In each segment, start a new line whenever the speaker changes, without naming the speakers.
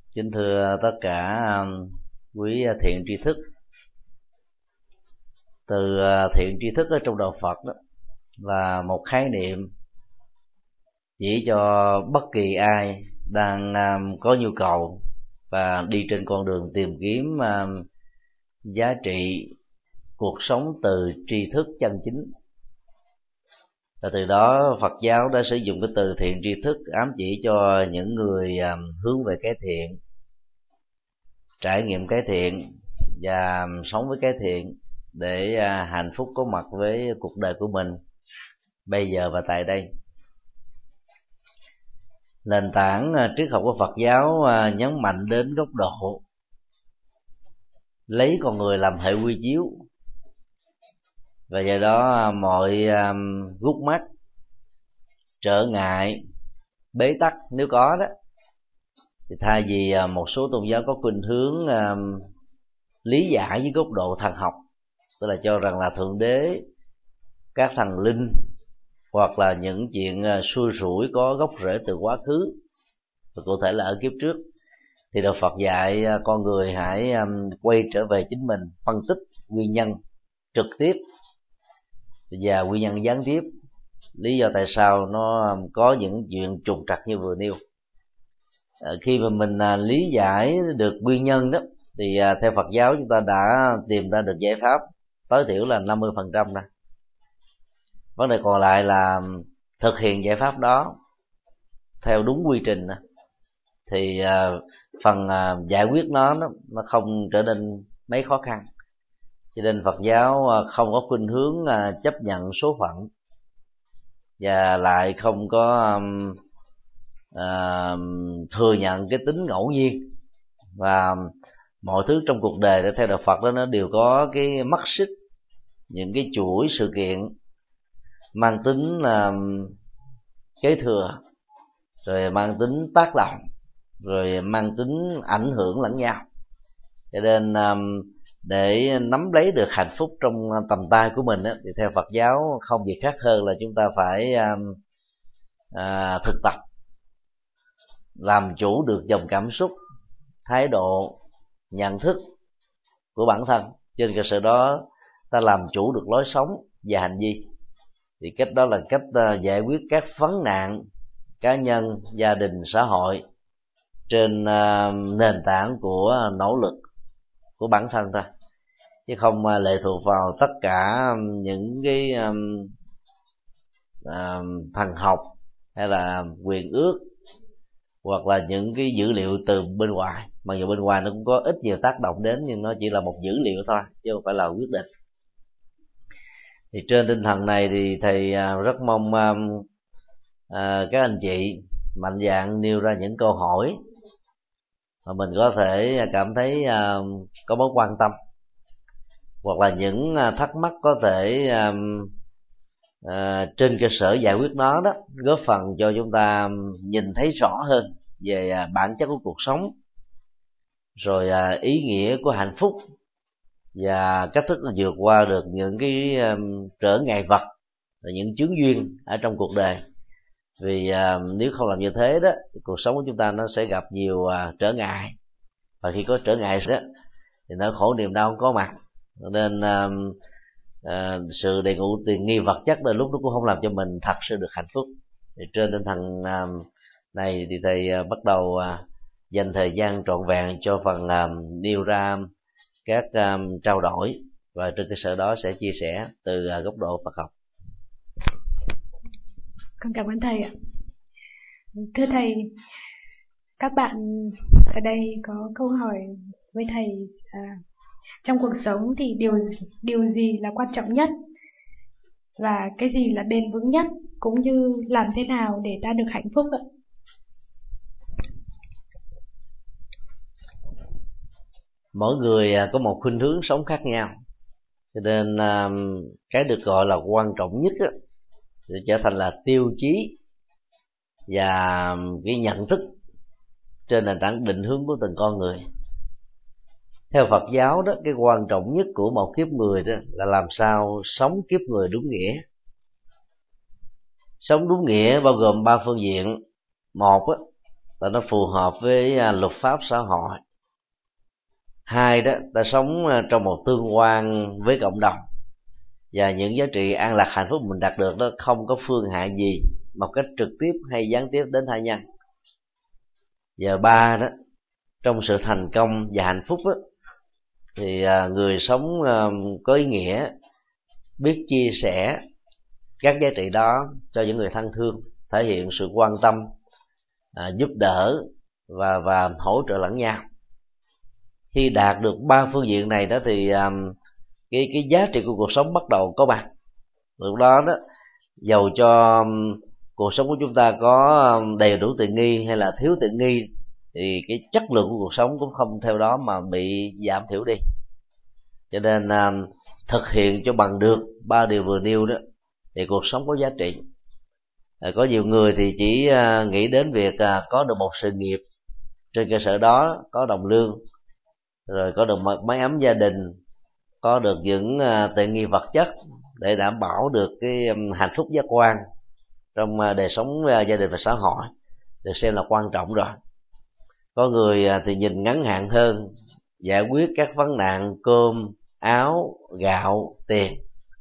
Kính thưa tất cả quý thiện tri thức. Từ thiện tri thức ở trong đạo Phật đó là một khái niệm chỉ cho bất kỳ ai đang có nhu cầu và đi trên con đường tìm kiếm giá trị cuộc sống từ tri thức chân chính. Và từ đó Phật giáo đã sử dụng cái từ thiện tri thức ám chỉ cho những người hướng về cái thiện, trải nghiệm cái thiện và sống với cái thiện để hạnh phúc có mặt với cuộc đời của mình bây giờ và tại đây. Nền tảng triết học của Phật giáo nhấn mạnh đến góc độ lấy con người làm hệ quy chiếu, và do đó mọi gút mắt, trở ngại, bế tắc nếu có đó, thì thay vì một số tôn giáo có khuynh hướng lý giải với góc độ thần học, tức là cho rằng là thượng đế, các thần linh hoặc là những chuyện xui rủi có gốc rễ từ quá khứ, và cụ thể là ở kiếp trước, thì đạo Phật dạy con người hãy quay trở về chính mình, phân tích nguyên nhân trực tiếp và nguyên nhân gián tiếp, lý do tại sao nó có những chuyện trục trặc như vừa nêu. Khi mà mình lý giải được nguyên nhân đó, thì theo Phật giáo chúng ta đã tìm ra được giải pháp tối thiểu là 50% nè. Vấn đề còn lại là thực hiện giải pháp đó theo đúng quy trình nè, thì phần giải quyết nó không trở nên mấy khó khăn. Cho nên Phật giáo không có khuynh hướng chấp nhận số phận, và lại không có thừa nhận cái tính ngẫu nhiên, và mọi thứ trong cuộc đời để theo đạo Phật đó nó đều có cái mắt xích, những cái chuỗi sự kiện mang tính kế thừa, rồi mang tính tác động, rồi mang tính ảnh hưởng lẫn nhau. Cho nên để nắm lấy được hạnh phúc trong tầm tay của mình thì theo Phật giáo không gì khác hơn là chúng ta phải thực tập làm chủ được dòng cảm xúc, thái độ, nhận thức của bản thân. Trên cơ sở đó ta làm chủ được lối sống và hành vi. Thì cách đó là cách giải quyết các vấn nạn cá nhân, gia đình, xã hội trên nền tảng của nỗ lực của bản thân ta, chứ không lệ thuộc vào tất cả những cái thần học hay là quyền ước, hoặc là những cái dữ liệu từ bên ngoài. Mặc dù bên ngoài nó cũng có ít nhiều tác động đến, nhưng nó chỉ là một dữ liệu thôi chứ không phải là quyết định. Thì trên tinh thần này thì thầy rất mong các anh chị mạnh dạn nêu ra những câu hỏi mà mình có thể cảm thấy có mối quan tâm, hoặc là những thắc mắc có thể trên cơ sở giải quyết nó đó góp phần cho chúng ta nhìn thấy rõ hơn về bản chất của cuộc sống, rồi ý nghĩa của hạnh phúc, và cách thức vượt qua được những cái trở ngại vật, những chướng duyên ở trong cuộc đời. Vì nếu không làm như thế đó, thì cuộc sống của chúng ta nó sẽ gặp nhiều trở ngại, và khi có trở ngại đó thì nỗi khổ niềm đau không có mặt. Nên sự đề ngụ tiền nghi vật chất đôi lúc nó cũng không làm cho mình thật sự được hạnh phúc. Thì trên tinh thần này thì thầy bắt đầu dành thời gian trọn vẹn cho phần nêu ra các trao đổi, và trên cơ sở đó sẽ chia sẻ từ góc độ Phật học.
Con cảm ơn thầy ạ. Thưa thầy, các bạn ở đây có câu hỏi với thầy, trong cuộc sống thì điều gì là quan trọng nhất, và cái gì là bền vững nhất, cũng như làm thế nào để ta được hạnh phúc ạ?
Mỗi người có một khuynh hướng sống khác nhau, cho nên cái được gọi là quan trọng nhất sẽ trở thành là tiêu chí và cái nhận thức trên nền tảng định hướng của từng con người. Theo Phật giáo đó, cái quan trọng nhất của một kiếp người đó là làm sao sống kiếp người đúng nghĩa. Sống đúng nghĩa bao gồm 3 phương diện. Một và nó phù hợp với luật pháp xã hội. Hai đó, ta sống trong một tương quan với cộng đồng, và những giá trị an lạc hạnh phúc mình đạt được đó không có phương hại gì một cách trực tiếp hay gián tiếp đến tha nhân. Và ba đó, trong sự thành công và hạnh phúc đó, thì người sống có ý nghĩa biết chia sẻ các giá trị đó cho những người thân thương, thể hiện sự quan tâm, giúp đỡ và hỗ trợ lẫn nhau. Khi đạt được ba phương diện này đó thì cái giá trị của cuộc sống bắt đầu có mặt. Lúc đó đó, dầu cho cuộc sống của chúng ta có đầy đủ tiện nghi hay là thiếu tiện nghi, thì cái chất lượng của cuộc sống cũng không theo đó mà bị giảm thiểu đi. Cho nên thực hiện cho bằng được ba điều vừa nêu đó thì cuộc sống có giá trị. Có nhiều người thì chỉ nghĩ đến việc có được một sự nghiệp, trên cơ sở đó có đồng lương, rồi có được một mái ấm gia đình, có được những tiện nghi vật chất để đảm bảo được cái hạnh phúc giác quan trong đời sống gia đình và xã hội, được xem là quan trọng rồi. Có người thì nhìn ngắn hạn hơn, giải quyết các vấn nạn cơm, áo, gạo, tiền,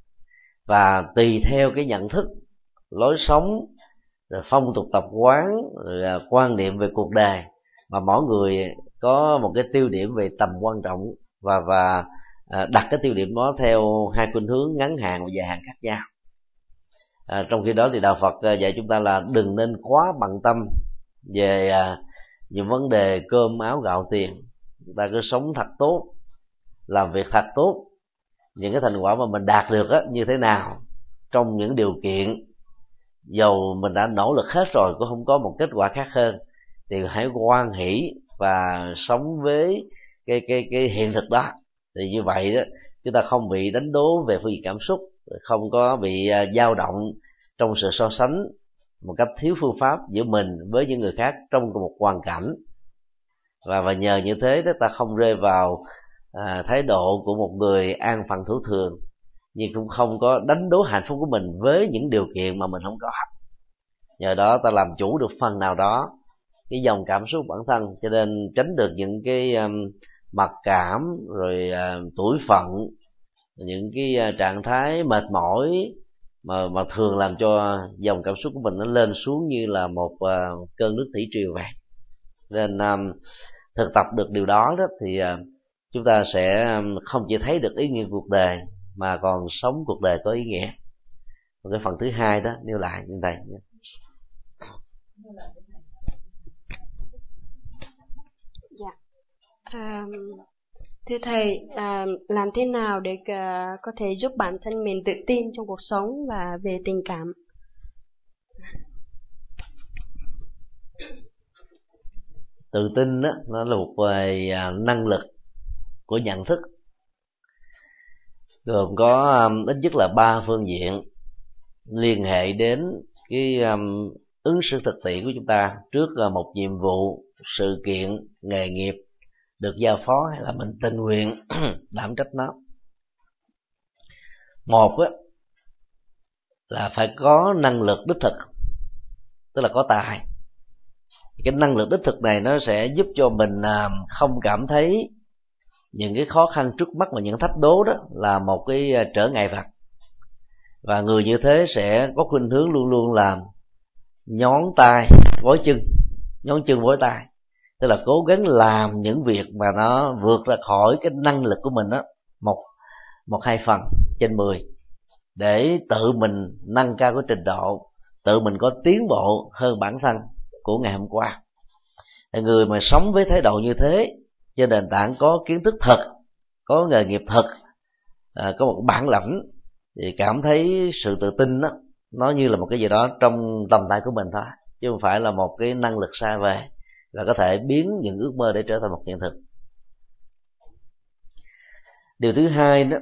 và tùy theo cái nhận thức, lối sống, rồi phong tục tập quán, rồi quan niệm về cuộc đời mà mỗi người có một cái tiêu điểm về tầm quan trọng, và đặt cái tiêu điểm đó theo hai khuynh hướng ngắn hạn và dài hạn khác nhau. Trong khi đó thì đạo Phật dạy chúng ta là đừng nên quá bận tâm về những vấn đề cơm áo gạo tiền. Chúng ta cứ sống thật tốt, làm việc thật tốt. Những cái thành quả mà mình đạt được như thế nào, trong những điều kiện dầu mình đã nỗ lực hết rồi cũng không có một kết quả khác hơn, thì hãy hoan hỷ và sống với cái hiện thực đó. Thì như vậy đó, chúng ta không bị đánh đố về phương diện cảm xúc, không có bị dao động trong sự so sánh một cách thiếu phương pháp giữa mình với những người khác trong một hoàn cảnh. Và nhờ như thế đó, ta không rơi vào thái độ của một người an phận thủ thường, nhưng cũng không có đánh đố hạnh phúc của mình với những điều kiện mà mình không có. Nhờ đó ta làm chủ được phần nào đó cái dòng cảm xúc bản thân, cho nên tránh được những cái mặc cảm, rồi tủi phận, những cái trạng thái mệt mỏi mà thường làm cho dòng cảm xúc của mình nó lên xuống như là một cơn nước thủy triều vậy. Nên thực tập được điều đó thì chúng ta sẽ không chỉ thấy được ý nghĩa cuộc đời mà còn sống cuộc đời có ý nghĩa. Còn cái phần thứ hai đó nêu lại như vậy.
Dạ. Thưa thầy, làm thế nào để có thể giúp bản thân mình tự tin trong cuộc sống và về tình cảm?
Tự tin đó, nó là một về năng lực của nhận thức, gồm có ít nhất là ba phương diện liên hệ đến cái ứng xử thực tiễn của chúng ta trước một nhiệm vụ, sự kiện, nghề nghiệp được giao phó hay là mình tình nguyện đảm trách nó. Một là phải có năng lực đích thực, tức là có tài. Cái năng lực đích thực này nó sẽ giúp cho mình không cảm thấy những cái khó khăn trước mắt và những thách đố đó là một cái trở ngại vật. Và người như thế sẽ có khuynh hướng luôn luôn làm nhón tay vói chân, nhón chân vói tay, tức là cố gắng làm những việc mà nó vượt ra khỏi cái năng lực của mình đó, một hai phần trên 10, để tự mình nâng cao cái trình độ, tự mình có tiến bộ hơn bản thân của ngày hôm qua. Người mà sống với thái độ như thế, trên nền tảng có kiến thức thật, có nghề nghiệp thật, có một bản lãnh, thì cảm thấy sự tự tin đó, nó như là một cái gì đó trong tầm tay của mình thôi, chứ không phải là một cái năng lực xa vời và có thể biến những ước mơ để trở thành một hiện thực. Điều thứ hai đó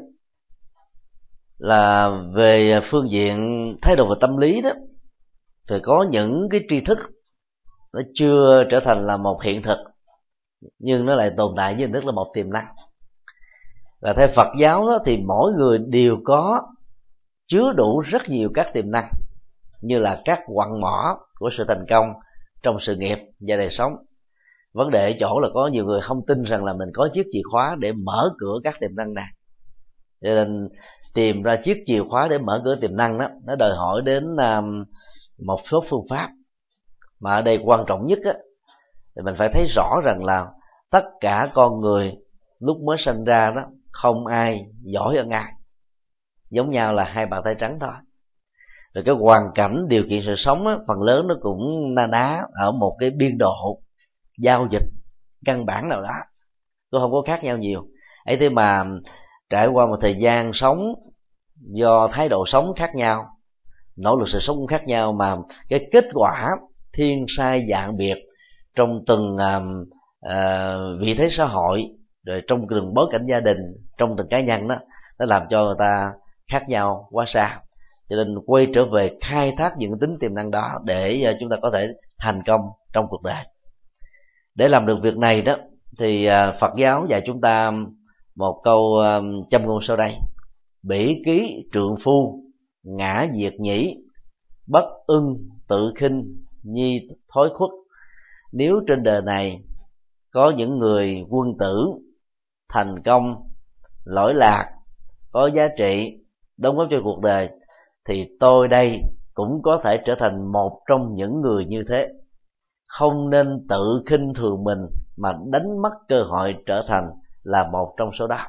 là về phương diện thái độ và tâm lý đó, phải có những cái tri thức nó chưa trở thành là một hiện thực, nhưng nó lại tồn tại với hình thức là một tiềm năng. Và theo Phật giáo đó, thì mỗi người đều có chứa đủ rất nhiều các tiềm năng, như là các quặng mỏ của sự thành công trong sự nghiệp và đời sống. Vấn đề ở chỗ là có nhiều người không tin rằng là mình có chiếc chìa khóa để mở cửa các tiềm năng này, cho nên tìm ra chiếc chìa khóa để mở cửa tiềm năng đó, nó đòi hỏi đến một số phương pháp. Mà ở đây quan trọng nhất á, thì mình phải thấy rõ rằng là tất cả con người lúc mới sinh ra đó, không ai giỏi hơn ai, giống nhau là hai bàn tay trắng thôi. Rồi cái hoàn cảnh điều kiện sự sống á, phần lớn nó cũng na ná ở một cái biên độ giao dịch căn bản nào đó, cũng không có khác nhau nhiều. Ấy thế mà trải qua một thời gian sống, do thái độ sống khác nhau, nỗ lực sự sống cũng khác nhau, mà cái kết quả thiên sai dạng biệt trong từng vị thế xã hội, rồi trong từng bối cảnh gia đình, trong từng cá nhân đó, nó làm cho người ta khác nhau quá xa. Cho nên quay trở về khai thác những tính tiềm năng đó để chúng ta có thể thành công trong cuộc đời. Để làm được việc này đó thì Phật giáo dạy chúng ta một câu châm ngôn sau đây: bỉ ký trượng phu, ngã diệt nhĩ, bất ưng tự khinh, nhi thối khuất. Nếu trên đời này có những người quân tử thành công, lỗi lạc, có giá trị, đóng góp cho cuộc đời, thì tôi đây cũng có thể trở thành một trong những người như thế. Không nên tự khinh thường mình mà đánh mất cơ hội trở thành là một trong số đó.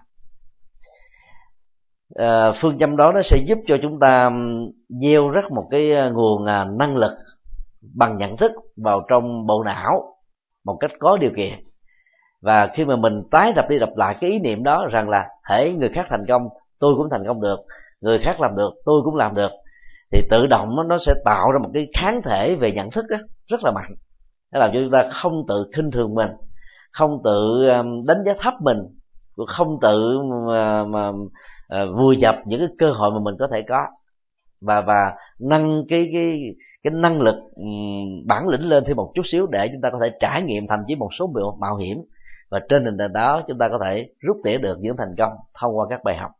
Phương châm đó nó sẽ giúp cho chúng ta gieo rắc một cái nguồn năng lực bằng nhận thức vào trong bộ não một cách có điều kiện. Và khi mà mình tái đập đi đập lại cái ý niệm đó rằng là hễ người khác thành công tôi cũng thành công được, người khác làm được tôi cũng làm được, thì tự động nó sẽ tạo ra một cái kháng thể về nhận thức đó, rất là mạnh. Nó làm cho chúng ta không tự khinh thường mình, không tự đánh giá thấp mình, cũng không tự vùi dập những cái cơ hội mà mình có thể có, và nâng cái năng lực bản lĩnh lên thêm một chút xíu để chúng ta có thể trải nghiệm thậm chí một số mạo hiểm, và trên nền tảng đó chúng ta có thể rút tỉa được những thành công thông qua các bài học.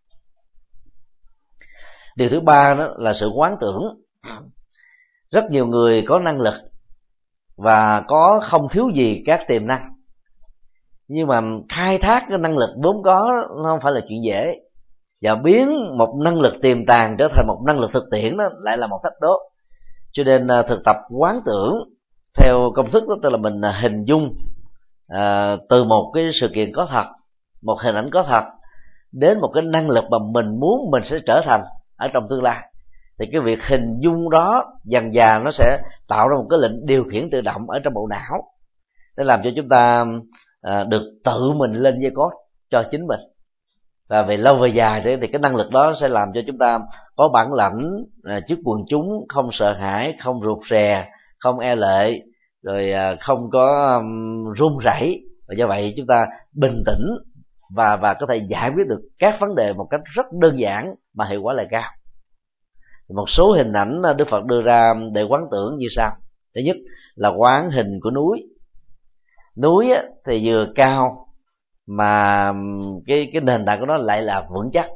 Điều thứ ba đó là sự quán tưởng. Rất nhiều người có năng lực và có không thiếu gì các tiềm năng, nhưng mà khai thác cái năng lực vốn có nó không phải là chuyện dễ, và biến một năng lực tiềm tàng trở thành một năng lực thực tiễn đó lại là một thách đố. Cho nên thực tập quán tưởng theo công thức đó, tức là mình hình dung từ một cái sự kiện có thật, một hình ảnh có thật, đến một cái năng lực mà mình muốn mình sẽ trở thành ở trong tương lai. Thì cái việc hình dung đó dần dà nó sẽ tạo ra một cái lệnh điều khiển tự động ở trong bộ não, để làm cho chúng ta được tự mình lên dây cót cho chính mình. Và về lâu về dài thì cái năng lực đó sẽ làm cho chúng ta có bản lãnh trước quần chúng, không sợ hãi, không rụt rè, không e lệ, rồi không có run rẩy, và do vậy chúng ta bình tĩnh và có thể giải quyết được các vấn đề một cách rất đơn giản mà hiệu quả lại cao. Một số hình ảnh Đức Phật đưa ra để quán tưởng như sau. Thứ nhất là quán hình của núi. Núi thì vừa cao mà cái nền tảng của nó lại là vững chắc.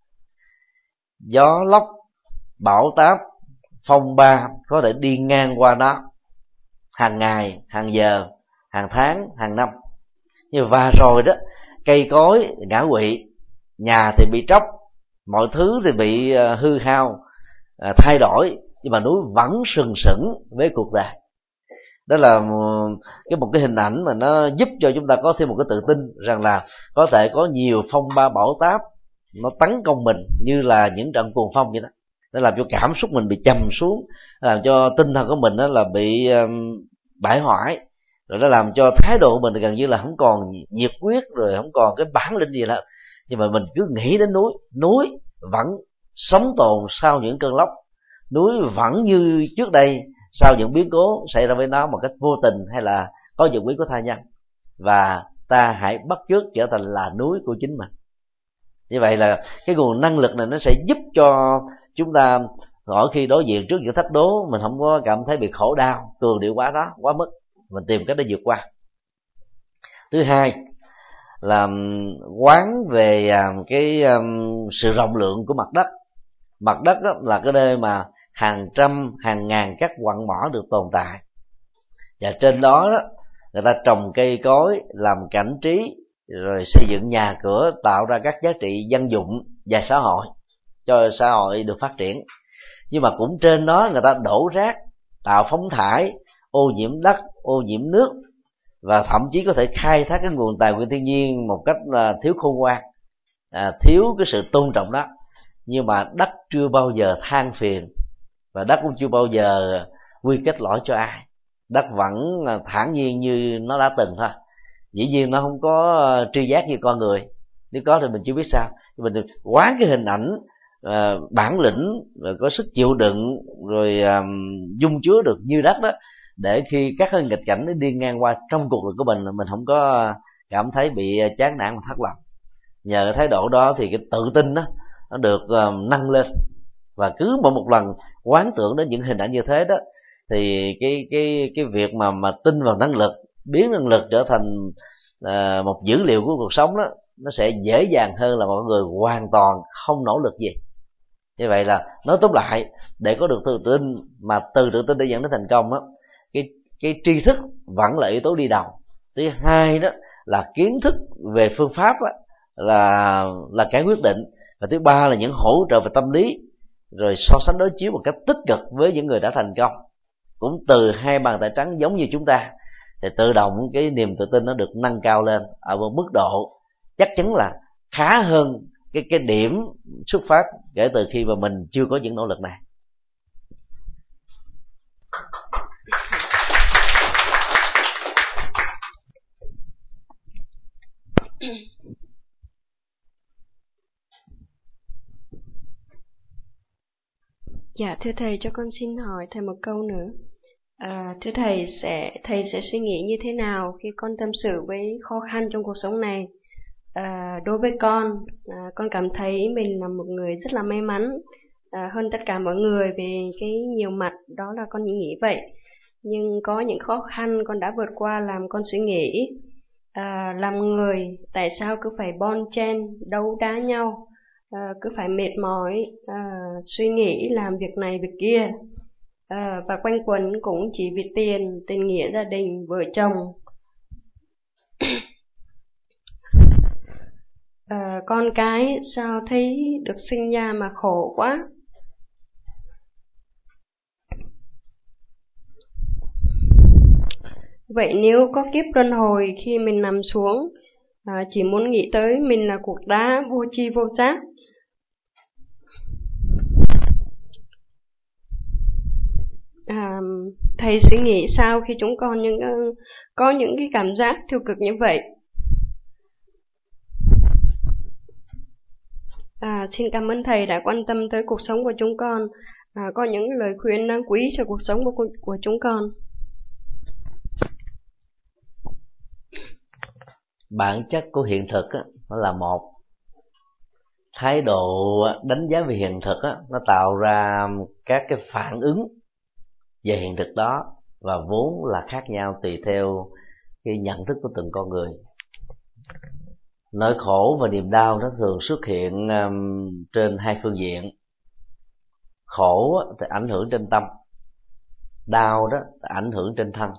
Gió lốc, bão táp, phong ba có thể đi ngang qua nó hàng ngày, hàng giờ, hàng tháng, hàng năm. Nhưng và rồi đó, cây cối ngã quỵ, nhà thì bị tróc, mọi thứ thì bị hư hao, thay đổi, nhưng mà núi vẫn sừng sững với cuộc đời. Đó là một cái hình ảnh mà nó giúp cho chúng ta có thêm một cái tự tin rằng là có thể có nhiều phong ba bão táp nó tấn công mình như là những trận cuồng phong vậy đó. Nó làm cho cảm xúc mình bị trầm xuống, làm cho tinh thần của mình đó là bị bại hoại, rồi nó làm cho thái độ của mình gần như là không còn nhiệt huyết, rồi không còn cái bản lĩnh gì nữa. Nhưng mà mình cứ nghĩ đến núi vẫn sống tồn sau những cơn lốc, núi vẫn như trước đây sau những biến cố xảy ra với nó một cách vô tình hay là có dụng ý của tha nhân, và ta hãy bắt chước trở thành là núi của chính mình. Như vậy là cái nguồn năng lực này nó sẽ giúp cho chúng ta mỗi khi đối diện trước những thách đố mình không có cảm thấy bị khổ đau, cường điệu quá đó, quá mức, mình tìm cách để vượt qua. Thứ hai là quán về cái sự rộng lượng của mặt đất. Mặt đất đó là cái nơi mà hàng trăm hàng ngàn các quặng mỏ được tồn tại. và trên đó người ta trồng cây cối, làm cảnh trí, rồi xây dựng nhà cửa, tạo ra các giá trị dân dụng và xã hội cho xã hội được phát triển. Nhưng mà cũng trên đó người ta đổ rác, tạo phóng thải, ô nhiễm đất, ô nhiễm nước, và thậm chí có thể khai thác cái nguồn tài nguyên thiên nhiên một cách thiếu khôn ngoan, thiếu cái sự tôn trọng đó. Nhưng mà đất chưa bao giờ than phiền, và đất cũng chưa bao giờ quy kết lỗi cho ai. Đất vẫn thản nhiên như nó đã từng thôi. Dĩ nhiên nó không có tri giác như con người, nếu có thì mình chưa biết sao. Mình quán cái hình ảnh bản lĩnh, rồi có sức chịu đựng, rồi dung chứa được như đất đó, để khi các cái nghịch cảnh nó đi ngang qua trong cuộc đời của mình không có cảm thấy bị chán nản và thất vọng. Nhờ cái thái độ đó thì cái tự tin đó nó được nâng lên, và cứ một lần quán tưởng đến những hình ảnh như thế đó, thì cái việc mà tin vào năng lực, biến năng lực trở thành một dữ liệu của cuộc sống đó, nó sẽ dễ dàng hơn là mọi người hoàn toàn không nỗ lực gì. Như vậy là nói tóm lại, để có được tự tin, mà từ tự tin để dẫn đến thành công á, cái tri thức vẫn là yếu tố đi đầu. Thứ hai đó là kiến thức về phương pháp á, là cái quyết định. Và thứ ba là những hỗ trợ về tâm lý, rồi so sánh đối chiếu một cách tích cực với những người đã thành công, cũng từ hai bàn tay trắng giống như chúng ta, thì tự động cái niềm tự tin nó được nâng cao lên ở một mức độ chắc chắn là khá hơn cái điểm xuất phát kể từ khi mà mình chưa có những nỗ lực này.
Dạ thưa thầy, cho con xin hỏi thầy một câu nữa. Thưa thầy sẽ suy nghĩ như thế nào khi con tâm sự với khó khăn trong cuộc sống này? Đối với con cảm thấy mình là một người rất là may mắn hơn tất cả mọi người về cái nhiều mặt, đó là con nghĩ vậy. Nhưng có những khó khăn con đã vượt qua làm con suy nghĩ, làm người tại sao cứ phải bon chen đấu đá nhau, cứ phải mệt mỏi suy nghĩ làm việc này việc kia, và quanh quẩn cũng chỉ vì tình nghĩa gia đình vợ chồng. Con cái sao thấy được sinh ra mà khổ quá. Vậy nếu có kiếp luân hồi, khi mình nằm xuống chỉ muốn nghĩ tới mình là cục đá vô tri vô giác, thầy suy nghĩ sao khi chúng con có những cái cảm giác tiêu cực như vậy? Xin cảm ơn thầy đã quan tâm tới cuộc sống của chúng con, có những lời khuyên đáng quý cho cuộc sống của chúng con.
Bản chất của hiện thực á, nó là một thái độ đánh giá về hiện thực á, nó tạo ra các cái phản ứng về hiện thực đó, và vốn là khác nhau tùy theo cái nhận thức của từng con người. Nỗi khổ và niềm đau nó thường xuất hiện trên hai phương diện. Khổ thì ảnh hưởng trên tâm, đau đó thì ảnh hưởng trên thân.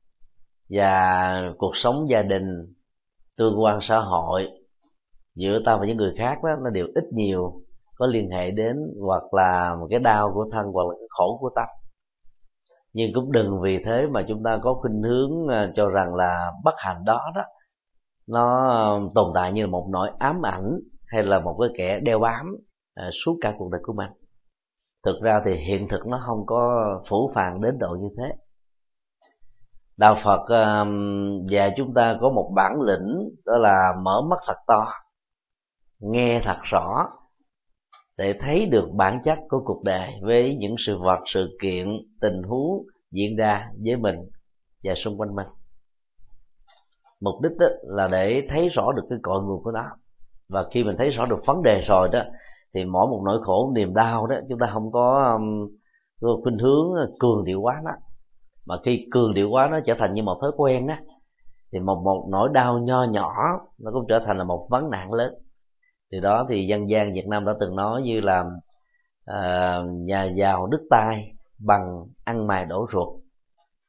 Và cuộc sống gia đình, tương quan xã hội giữa ta và những người khác đó, nó đều ít nhiều có liên hệ đến hoặc là một cái đau của thân hoặc là cái khổ của tâm. Nhưng cũng đừng vì thế mà chúng ta có khuynh hướng cho rằng là bất hạnh đó nó tồn tại như là một nỗi ám ảnh, hay là một cái kẻ đeo bám suốt cả cuộc đời của mình. Thực ra thì hiện thực nó không có phũ phàng đến độ như thế. Đạo Phật dạy chúng ta có một bản lĩnh, đó là mở mắt thật to, nghe thật rõ, để thấy được bản chất của cuộc đời với những sự vật, sự kiện, tình huống diễn ra với mình và xung quanh mình. Mục đích đó là để thấy rõ được cái cội nguồn của nó. Và khi mình thấy rõ được vấn đề rồi đó, thì mỗi một nỗi khổ, niềm đau đó, chúng ta không có khuynh hướng cường điệu quá nó. Mà khi cường điệu quá nó trở thành như một thói quen đó, thì một nỗi đau nho nhỏ nó cũng trở thành là một vấn nạn lớn. Từ đó thì dân gian Việt Nam đã từng nói như là nhà giàu đứt tay bằng ăn mài đổ ruột.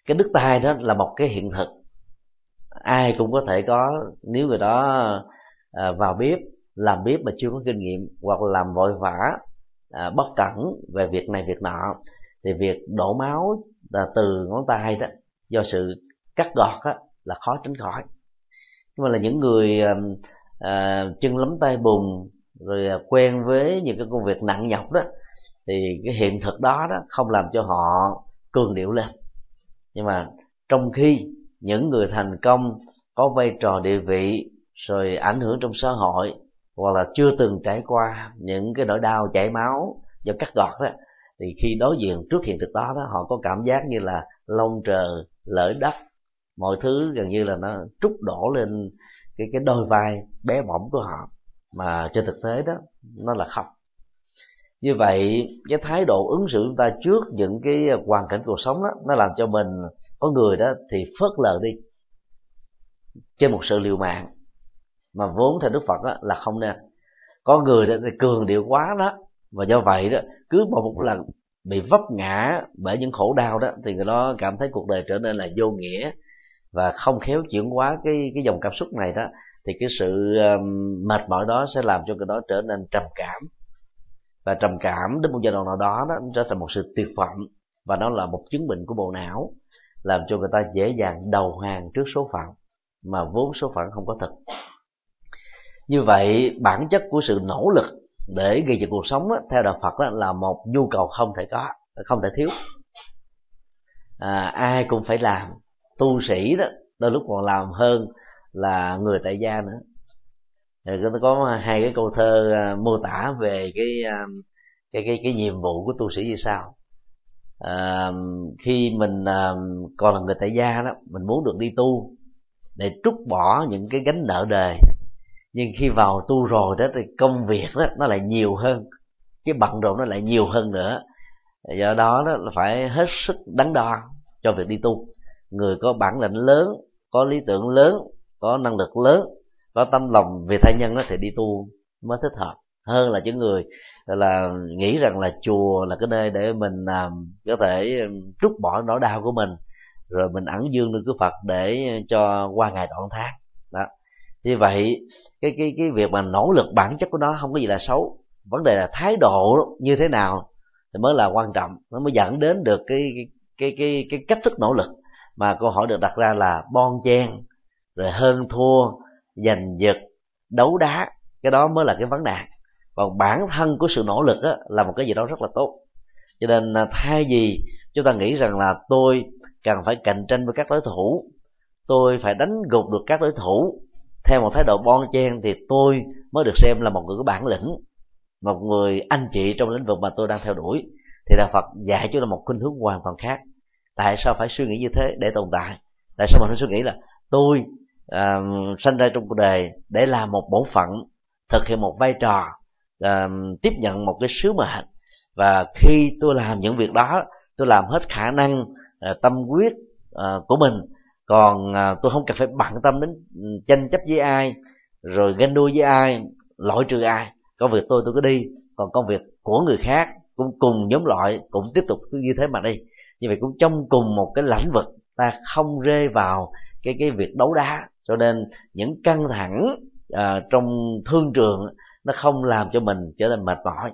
Cái đứt tay đó là một cái hiện thực, ai cũng có thể có nếu người đó vào bếp làm bếp mà chưa có kinh nghiệm, hoặc là làm vội vã, bất cẩn về việc này việc nọ, thì việc đổ máu từ ngón tay đó do sự cắt gọt đó, là khó tránh khỏi. Nhưng mà là những người chân lấm tay bùn rồi quen với những cái công việc nặng nhọc đó, thì cái hiện thực đó không làm cho họ cường điệu lên. Nhưng mà trong khi những người thành công có vai trò địa vị rồi ảnh hưởng trong xã hội, hoặc là chưa từng trải qua những cái nỗi đau chảy máu do cắt gọt đó, thì khi đối diện trước hiện thực đó, họ có cảm giác như là lông trời lỡ đất, mọi thứ gần như là nó trút đổ lên cái đôi vai bé bỏng của họ, mà trên thực tế đó nó là không. Như vậy cái thái độ ứng xử chúng ta trước những cái hoàn cảnh cuộc sống đó, nó làm cho mình có người đó thì phớt lờ đi trên một sự liều mạng mà vốn theo Đức Phật đó, là không nên. Có người đó thì cường điệu quá đó, và do vậy đó cứ một lần bị vấp ngã bởi những khổ đau đó, thì người đó cảm thấy cuộc đời trở nên là vô nghĩa, và không khéo chuyển hóa cái dòng cảm xúc này đó, thì cái sự mệt mỏi đó sẽ làm cho người đó trở nên trầm cảm, và trầm cảm đến một giai đoạn nào đó nó trở thành một sự tuyệt vọng, và nó là một chứng bệnh của bộ não, làm cho người ta dễ dàng đầu hàng trước số phận mà vốn số phận không có thật. Như vậy bản chất của sự nỗ lực để gây dựng cuộc sống đó, theo đạo Phật đó, là một nhu cầu không thể có, không thể thiếu. Ai cũng phải làm. Tu sĩ đó đôi lúc còn làm hơn là người tại gia nữa. Có hai cái câu thơ mô tả về cái nhiệm vụ của tu sĩ như sau. Khi mình còn là người tại gia đó, mình muốn được đi tu để trút bỏ những cái gánh nợ đời, nhưng khi vào tu rồi đó thì công việc đó nó lại nhiều hơn, cái bận rộn nó lại nhiều hơn nữa. Do đó đó là phải hết sức đắn đo cho việc đi tu. Người có bản lĩnh lớn, có lý tưởng lớn, có năng lực lớn, có tâm lòng vì tha nhân đó, thì đi tu mới thích hợp, hơn là những người là nghĩ rằng là chùa là cái nơi để mình có thể trút bỏ nỗi đau của mình, rồi mình ẩn dương được cái Phật để cho qua ngày đoạn tháng đó. Như vậy cái việc mà nỗ lực bản chất của nó không có gì là xấu, vấn đề là thái độ như thế nào thì mới là quan trọng, nó mới dẫn đến được cái cách thức nỗ lực. Mà câu hỏi được đặt ra là bon chen rồi hơn thua, giành giật, đấu đá, cái đó mới là cái vấn nạn. Còn bản thân của sự nỗ lực đó, là một cái gì đó rất là tốt. Cho nên thay vì chúng ta nghĩ rằng là tôi cần phải cạnh tranh với các đối thủ, tôi phải đánh gục được các đối thủ theo một thái độ bon chen, thì tôi mới được xem là một người có bản lĩnh, một người anh chị trong lĩnh vực mà tôi đang theo đuổi. Thì Đạo Phật dạy chúng ta một khuynh hướng hoàn toàn khác. Tại sao phải suy nghĩ như thế để tồn tại? Tại sao mình phải suy nghĩ là tôi sinh ra trong cuộc đời để làm một bổn phận, thực hiện một vai trò, tiếp nhận một cái sứ mệnh, và khi tôi làm những việc đó, tôi làm hết khả năng, tâm huyết của mình. Còn tôi không cần phải bận tâm đến tranh chấp với ai, rồi ganh đua với ai, loại trừ ai. Công việc tôi cứ đi, còn công việc của người khác cũng cùng nhóm loại cũng tiếp tục cứ như thế mà đi. Như vậy cũng trong cùng một cái lĩnh vực, ta không rơi vào cái việc đấu đá. Cho nên những căng thẳng trong thương trường nó không làm cho mình trở nên mệt mỏi.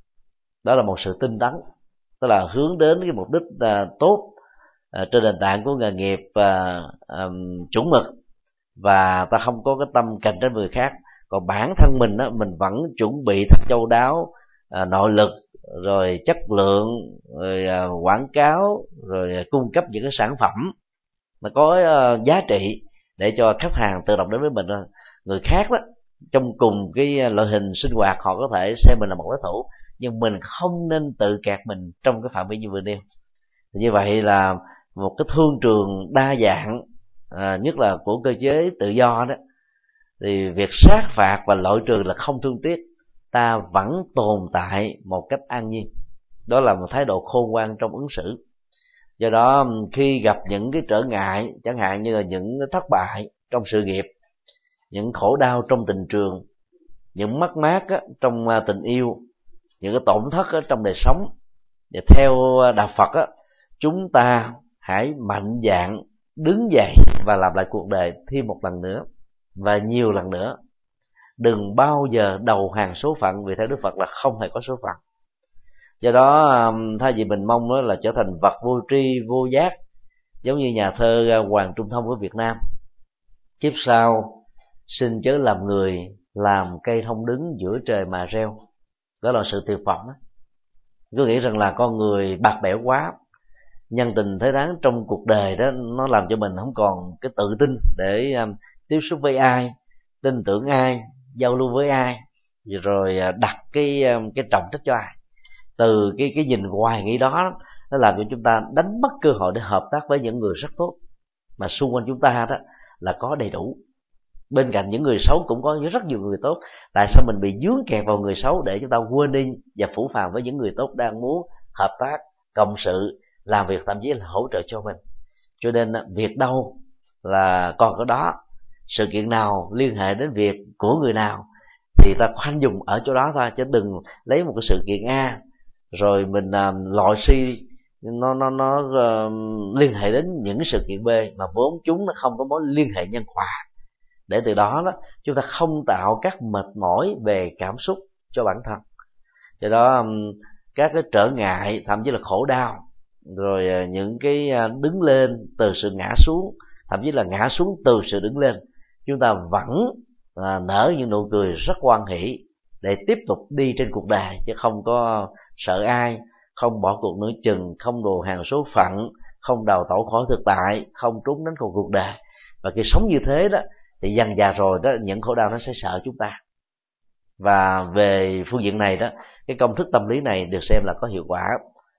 Đó là một sự tinh tấn, tức là hướng đến cái mục đích tốt trên nền tảng của nghề nghiệp chuẩn mực, và ta không có cái tâm cạnh tranh với người khác. Còn bản thân mình đó, mình vẫn chuẩn bị thật chu đáo, nội lực, rồi chất lượng, rồi quảng cáo, rồi cung cấp những cái sản phẩm mà có giá trị để cho khách hàng tự động đến với mình. Người khác đó, trong cùng cái loại hình sinh hoạt, họ có thể xem mình là một đối thủ, nhưng mình không nên tự kẹt mình trong cái phạm vi như vừa nêu. Như vậy là một cái thương trường đa dạng, nhất là của cơ chế tự do đó, thì việc sát phạt và loại trừ là không thương tiếc, ta vẫn tồn tại một cách an nhiên. Đó là một thái độ khôn ngoan trong ứng xử. Do đó khi gặp những cái trở ngại, chẳng hạn như là những thất bại trong sự nghiệp, những khổ đau trong tình trường, những mất mát trong tình yêu, những cái tổn thất trong đời sống, và theo đạo Phật chúng ta hãy mạnh dạn đứng dậy và làm lại cuộc đời thêm một lần nữa và nhiều lần nữa. Đừng bao giờ đầu hàng số phận, vì theo Đức Phật là không hề có số phận. Do đó thay vì mình mong đó là trở thành vật vô tri vô giác, giống như nhà thơ Hoàng Trung Thông của Việt Nam, kiếp sau xin chớ làm người, làm cây thông đứng giữa trời mà reo. Đó là sự tuyệt vọng đó. Tôi nghĩ rằng là con người bạc bẽo quá, nhân tình thế đáng trong cuộc đời đó, nó làm cho mình không còn cái tự tin để tiếp xúc với ai, tin tưởng ai, giao lưu với ai, rồi đặt cái trọng trách cho ai. Từ cái nhìn hoài nghi đó, nó làm cho chúng ta đánh mất cơ hội để hợp tác với những người rất tốt, mà xung quanh chúng ta đó là có đầy đủ. Bên cạnh những người xấu cũng có rất nhiều người tốt. Tại sao mình bị dướng kẹt vào người xấu để chúng ta quên đi và phủ phàng với những người tốt đang muốn hợp tác, cộng sự, làm việc, thậm chí là hỗ trợ cho mình? Cho nên việc đâu là còn có đó. Sự kiện nào liên hệ đến việc của người nào thì ta khoanh dùng ở chỗ đó thôi, chứ đừng lấy một cái sự kiện A rồi mình loại suy nó liên hệ đến những sự kiện B mà vốn chúng nó không có mối liên hệ nhân quả, để từ đó chúng ta không tạo các mệt mỏi về cảm xúc cho bản thân. Do đó các cái trở ngại, thậm chí là khổ đau, rồi những cái đứng lên từ sự ngã xuống, thậm chí là ngã xuống từ sự đứng lên, chúng ta vẫn nở những nụ cười rất hoan hỷ để tiếp tục đi trên cuộc đời, chứ không có sợ ai, không bỏ cuộc nửa chừng, không đồ hàng số phận, không đào tẩu khỏi thực tại, không trốn đến khỏi cuộc đời. Và khi sống như thế đó thì dần dà rồi đó, những khổ đau nó sẽ sợ chúng ta. Và về phương diện này đó, cái công thức tâm lý này được xem là có hiệu quả.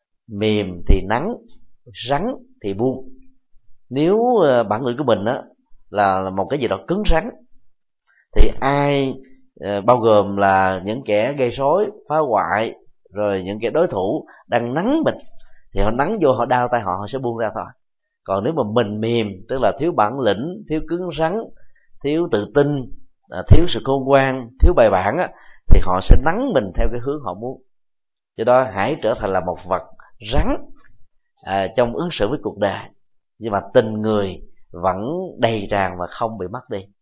Mềm thì nắng, rắn thì buông. Nếu bản lĩnh của mình đó là một cái gì đó cứng rắn, thì ai bao gồm là những kẻ gây rối, phá hoại, rồi những kẻ đối thủ đang nắng mình, thì họ nắng vô, họ đau tay họ sẽ buông ra thôi. Còn nếu mà mình mềm, tức là thiếu bản lĩnh, thiếu cứng rắn, thiếu tự tin, thiếu sự khôn ngoan, thiếu bài bản á, thì họ sẽ nắng mình theo cái hướng họ muốn. Do đó hãy trở thành là một vật rắn trong ứng xử với cuộc đời, nhưng mà tình người vẫn đầy tràn và không bị mất đi.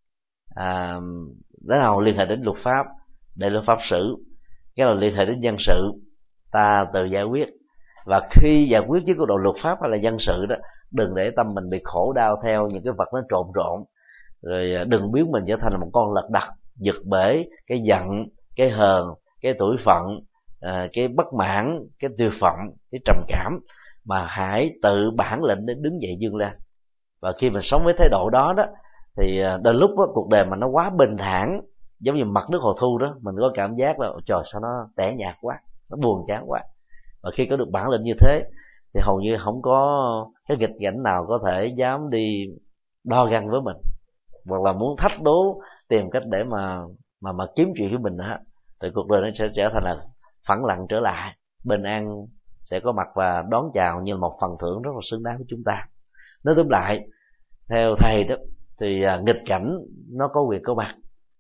Đó nào liên hệ đến luật pháp để luật pháp xử, cái nào liên hệ đến dân sự ta tự giải quyết. Và khi giải quyết với góc độ luật pháp hay là dân sự đó, đừng để tâm mình bị khổ đau theo những cái vật nó trộn rộn, rồi đừng biến mình trở thành một con lật đật giật bể cái giận, cái hờn, cái tủi phận, cái bất mãn, cái tuyệt vọng, cái trầm cảm, mà hãy tự bản lĩnh để đứng dậy vươn lên. Và khi mình sống với thái độ đó đó, thì đôi lúc đó, cuộc đời mà nó quá bình thản, giống như mặt nước hồ thu đó, mình có cảm giác là trời sao nó tẻ nhạt quá, nó buồn chán quá. Và khi có được bản lĩnh như thế thì hầu như không có cái nghịch cảnh nào có thể dám đi đo găng với mình, hoặc là muốn thách đố tìm cách để mà kiếm chuyện với mình nữa. Thì cuộc đời nó sẽ trở thành là phẳng lặng trở lại, bình an sẽ có mặt và đón chào như là một phần thưởng rất là xứng đáng với chúng ta. Nói tóm lại, theo thầy đó, thì nghịch cảnh nó có quyền có mặt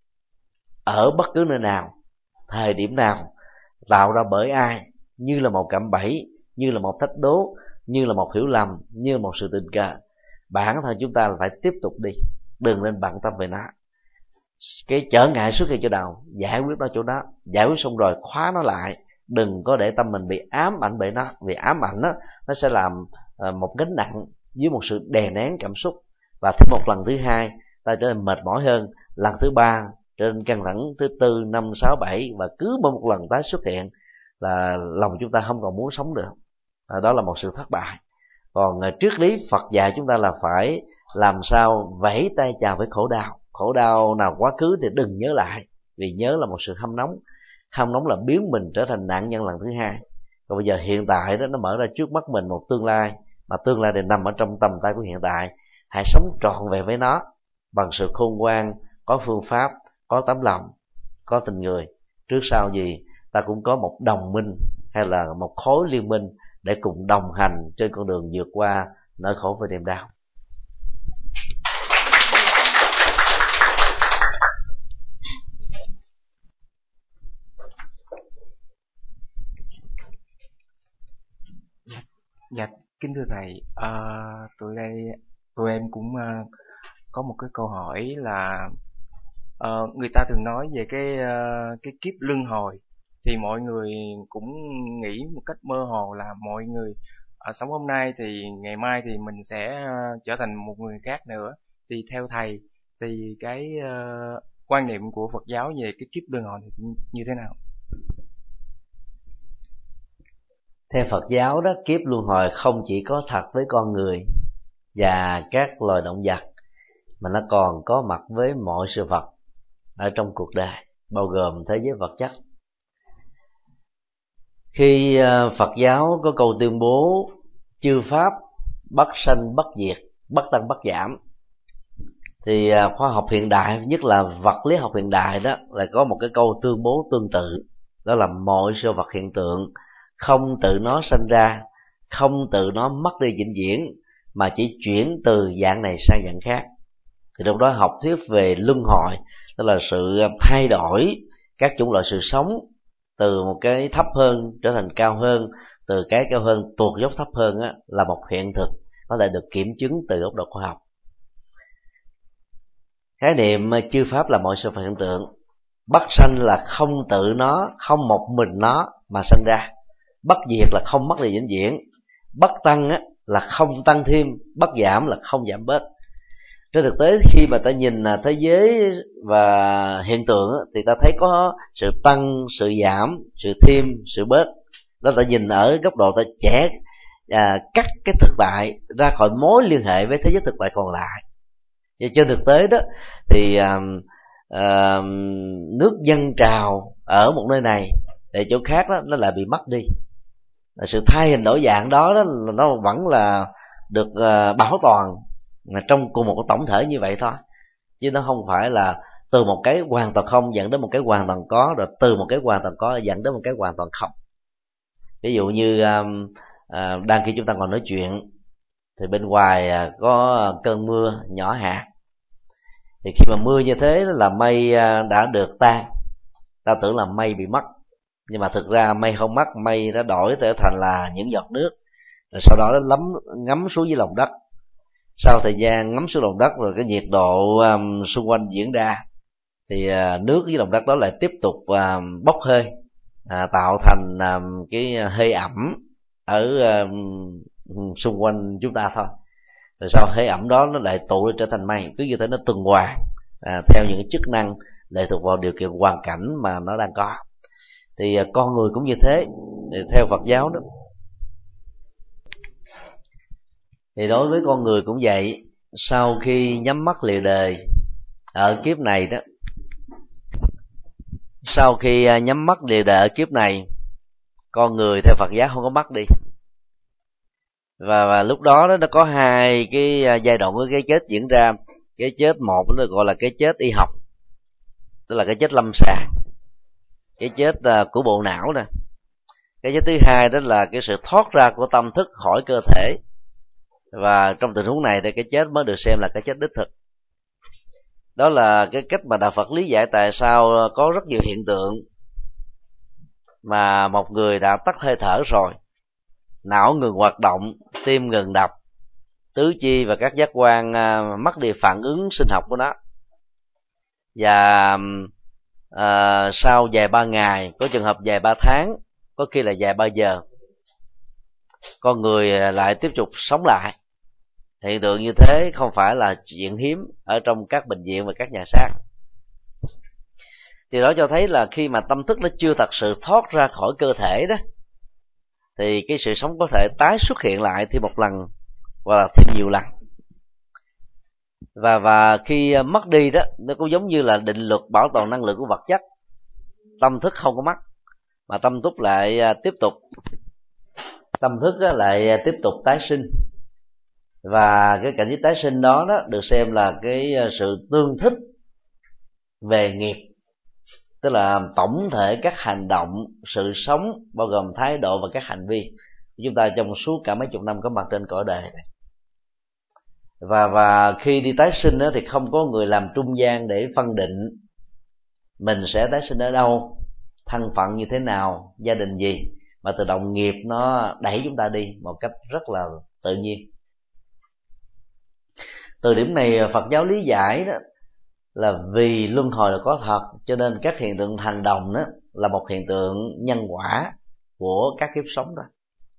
ở bất cứ nơi nào, thời điểm nào, tạo ra bởi ai, như là một cạm bẫy, như là một thách đố, như là một hiểu lầm, như là một sự tình cờ. Bản thân chúng ta phải tiếp tục đi, đừng nên bận tâm về nó. Cái trở ngại xuất hiện chỗ nào, giải quyết nó chỗ đó, giải quyết xong rồi khóa nó lại, đừng có để tâm mình bị ám ảnh bởi nó. Vì ám ảnh đó, nó sẽ làm một gánh nặng với một sự đè nén cảm xúc, và thêm một lần thứ hai ta trở nên mệt mỏi hơn, lần thứ ba trở nên căng thẳng, thứ tư, năm, sáu, bảy, và cứ một lần tái xuất hiện là lòng chúng ta không còn muốn sống được. Đó là một sự thất bại. Còn triết lý Phật dạy chúng ta là phải làm sao vẫy tay chào với khổ đau. Khổ đau nào quá khứ thì đừng nhớ lại, vì nhớ là một sự hâm nóng. Hâm nóng là biến mình trở thành nạn nhân lần thứ hai. Còn bây giờ hiện tại đó, nó mở ra trước mắt mình một tương lai, mà tương lai thì nằm ở trong tầm tay của hiện tại. Hãy sống trọn vẹn với nó bằng sự khôn ngoan, có phương pháp, có tấm lòng, có tình người. Trước sau gì ta cũng có một đồng minh hay là một khối liên minh để cùng đồng hành trên con đường vượt qua nỗi khổ và niềm đau.
Dạ, Kính thưa thầy, tụi em cũng có một cái câu hỏi là người ta thường nói về cái kiếp luân hồi, thì mọi người cũng nghĩ một cách mơ hồ là mọi người sống hôm nay thì ngày mai thì mình sẽ trở thành một người khác nữa. Thì theo thầy thì cái quan niệm của Phật giáo về cái kiếp luân hồi thì như thế nào?
Theo Phật giáo đó, kiếp luân hồi không chỉ có thật với con người và các loài động vật, mà nó còn có mặt với mọi sự vật ở trong cuộc đời, bao gồm thế giới vật chất. Khi Phật giáo có câu tuyên bố chư pháp bất sanh bất diệt, bất tăng bất giảm, thì khoa học hiện đại, nhất là vật lý học hiện đại đó, lại có một cái câu tuyên bố tương tự, đó là mọi sự vật hiện tượng không tự nó sanh ra, không tự nó mất đi vĩnh viễn, mà chỉ chuyển từ dạng này sang dạng khác. Thì trong đó học thuyết về luân hồi, đó là sự thay đổi các chủng loại sự sống từ một cái thấp hơn trở thành cao hơn, từ cái cao hơn tuột dốc thấp hơn á, là một hiện thực có thể được kiểm chứng từ góc độ khoa học. Khái niệm chư pháp là mọi sự vật hiện tượng, bất sanh là không tự nó, không một mình nó mà sanh ra, bất diệt là không mất đi vĩnh viễn, bất tăng á, là không tăng thêm, bất giảm là không giảm bớt. Trên thực tế khi mà ta nhìn thế giới và hiện tượng thì ta thấy có sự tăng, sự giảm, sự thêm, sự bớt. Đó ta nhìn ở góc độ ta cắt cái thực tại ra khỏi mối liên hệ với thế giới thực tại còn lại. Và trên thực tế đó thì nước dâng trào ở một nơi này để chỗ khác đó nó lại bị mất đi. Sự thay hình đổi dạng đó nó vẫn là được bảo toàn trong cùng một cái tổng thể như vậy thôi, chứ nó không phải là từ một cái hoàn toàn không dẫn đến một cái hoàn toàn có, rồi từ một cái hoàn toàn có dẫn đến một cái hoàn toàn không. Ví dụ như đang khi chúng ta còn nói chuyện thì bên ngoài có cơn mưa nhỏ hạt, thì khi mà mưa như thế là mây đã được tan, ta tưởng là mây bị mất, nhưng mà thực ra mây không mất, mây đã đổi trở thành là những giọt nước, rồi sau đó nó ngấm xuống dưới lòng đất. Sau thời gian ngấm xuống lòng đất rồi cái nhiệt độ xung quanh diễn ra, thì nước dưới lòng đất đó lại tiếp tục bốc hơi, tạo thành cái hơi ẩm ở xung quanh chúng ta thôi. Rồi sau hơi ẩm đó nó lại tụ trở thành mây, cứ như thế nó tuần hoàn theo những cái chức năng lệ thuộc vào điều kiện hoàn cảnh mà nó đang có. Thì con người cũng như thế. Thì theo Phật giáo đó, thì đối với con người cũng vậy. Sau khi nhắm mắt lìa đời ở kiếp này đó, sau khi nhắm mắt lìa đời ở kiếp này, con người theo Phật giáo không có mất đi. Và lúc đó nó có hai cái giai đoạn của cái chết diễn ra. Cái chết một nó gọi là cái chết y học, tức là cái chết lâm sàng, cái chết của bộ não nè. Cái chết thứ hai đó là cái sự thoát ra của tâm thức khỏi cơ thể, và trong tình huống này thì cái chết mới được xem là cái chết đích thực. Đó là cái cách mà Đạo Phật lý giải tại sao có rất nhiều hiện tượng mà một người đã tắt hơi thở rồi, não ngừng hoạt động, tim ngừng đập, tứ chi và các giác quan mất đi phản ứng sinh học của nó, và sau vài 3 ngày, có trường hợp vài 3 tháng, có khi là vài 3 giờ, con người lại tiếp tục sống lại. Hiện tượng như thế không phải là chuyện hiếm ở trong các bệnh viện và các nhà xác. Thì đó cho thấy là khi mà tâm thức nó chưa thật sự thoát ra khỏi cơ thể đó, thì cái sự sống có thể tái xuất hiện lại thêm một lần hoặc là thêm nhiều lần. Và khi mất đi đó, nó cũng giống như là định luật bảo toàn năng lượng của vật chất. Tâm thức không có mất, mà tâm thức lại tiếp tục tái sinh. Và cái cảnh giới tái sinh đó được xem là cái sự tương thích về nghiệp, tức là tổng thể các hành động, sự sống, bao gồm thái độ và các hành vi của chúng ta trong suốt cả mấy chục năm có mặt trên cõi đời này. Và khi đi tái sinh thì không có người làm trung gian để phân định mình sẽ tái sinh ở đâu, thân phận như thế nào, gia đình gì, mà tự động nghiệp nó đẩy chúng ta đi một cách rất là tự nhiên. Từ điểm này Phật giáo lý giải đó là vì luân hồi là có thật, cho nên các hiện tượng thành đồng đó là một hiện tượng nhân quả của các kiếp sống đó.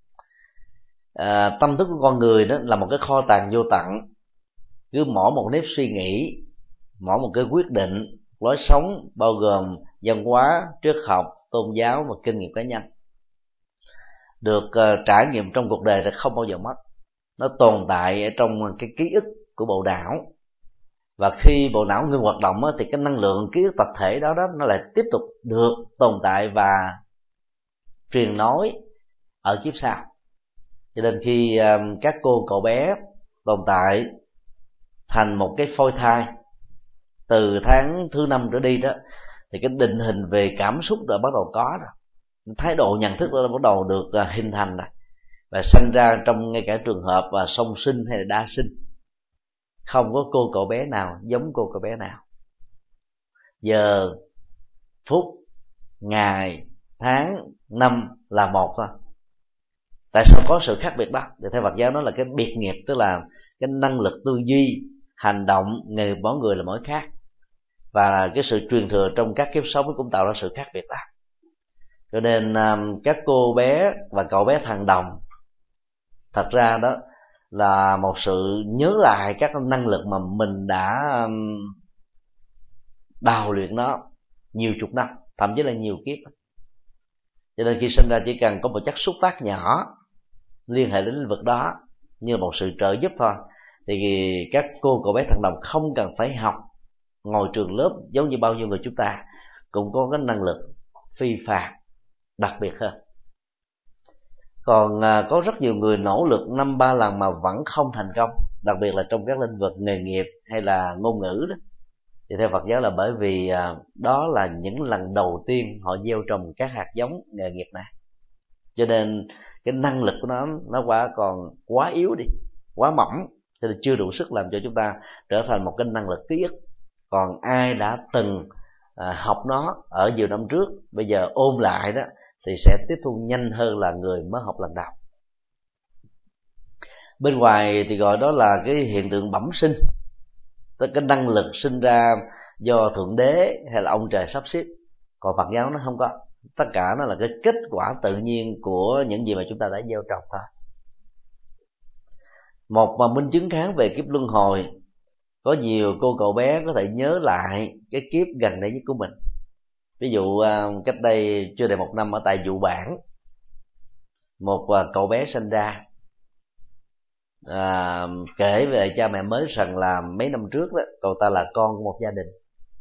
Tâm thức của con người đó là một cái kho tàng vô tận, cứ mỗi một nếp suy nghĩ, mỗi một cái quyết định, lối sống bao gồm văn hóa, triết học, tôn giáo và kinh nghiệm cá nhân được trải nghiệm trong cuộc đời là không bao giờ mất. Nó tồn tại ở trong cái ký ức của bộ não, và khi bộ não ngừng hoạt động thì cái năng lượng ký ức tập thể đó nó lại tiếp tục được tồn tại và truyền nối ở kiếp sau. Cho nên khi các cô cậu bé tồn tại thành một cái phôi thai từ tháng thứ 5 trở đi đó, thì cái định hình về cảm xúc đã bắt đầu có rồi, thái độ nhận thức đã bắt đầu được hình thành rồi, và sinh ra trong ngay cả trường hợp song sinh hay là đa sinh. Không có cô cậu bé nào giống cô cậu bé nào. Giờ, phút, ngày, tháng, năm là một thôi. Tại sao có sự khác biệt đó? Thì theo Phật giáo nó là cái biệt nghiệp, tức là cái năng lực tư duy, hành động nghề mỗi người là mỗi khác, và cái sự truyền thừa trong các kiếp sống cũng tạo ra sự khác biệt đó. Cho nên các cô bé và cậu bé thằng đồng thật ra đó là một sự nhớ lại các năng lực mà mình đã đào luyện nó nhiều chục năm, thậm chí là nhiều kiếp. Cho nên khi sinh ra chỉ cần có một chất xúc tác nhỏ liên hệ đến lĩnh vực đó như một sự trợ giúp thôi, thì các cô cậu bé thằng đồng không cần phải học ngồi trường lớp giống như bao nhiêu người chúng ta, cũng có cái năng lực phi phàm đặc biệt hơn. Còn có rất nhiều người nỗ lực 5-3 lần mà vẫn không thành công, đặc biệt là trong các lĩnh vực nghề nghiệp hay là ngôn ngữ đó. Thì theo Phật giáo là bởi vì đó là những lần đầu tiên họ gieo trồng các hạt giống nghề nghiệp này, cho nên cái năng lực của nó còn quá yếu đi, quá mỏng, cho nên chưa đủ sức làm cho chúng ta trở thành một cái năng lực ký ức. Còn ai đã từng học nó ở nhiều năm trước, bây giờ ôn lại đó thì sẽ tiếp thu nhanh hơn là người mới học lần đầu. Bên ngoài thì gọi đó là cái hiện tượng bẩm sinh, tức cái năng lực sinh ra do Thượng Đế hay là ông trời sắp xếp. Còn Phật giáo nó không có, tất cả nó là cái kết quả tự nhiên của những gì mà chúng ta đã gieo trồng thôi. Một mà minh chứng khác về kiếp luân hồi, có nhiều cô cậu bé có thể nhớ lại cái kiếp gần đây nhất của mình. Ví dụ cách đây chưa đầy 1 năm ở tại Vụ Bản, một cậu bé sinh ra, kể về cha mẹ mới rằng là mấy năm trước đó, cậu ta là con của một gia đình,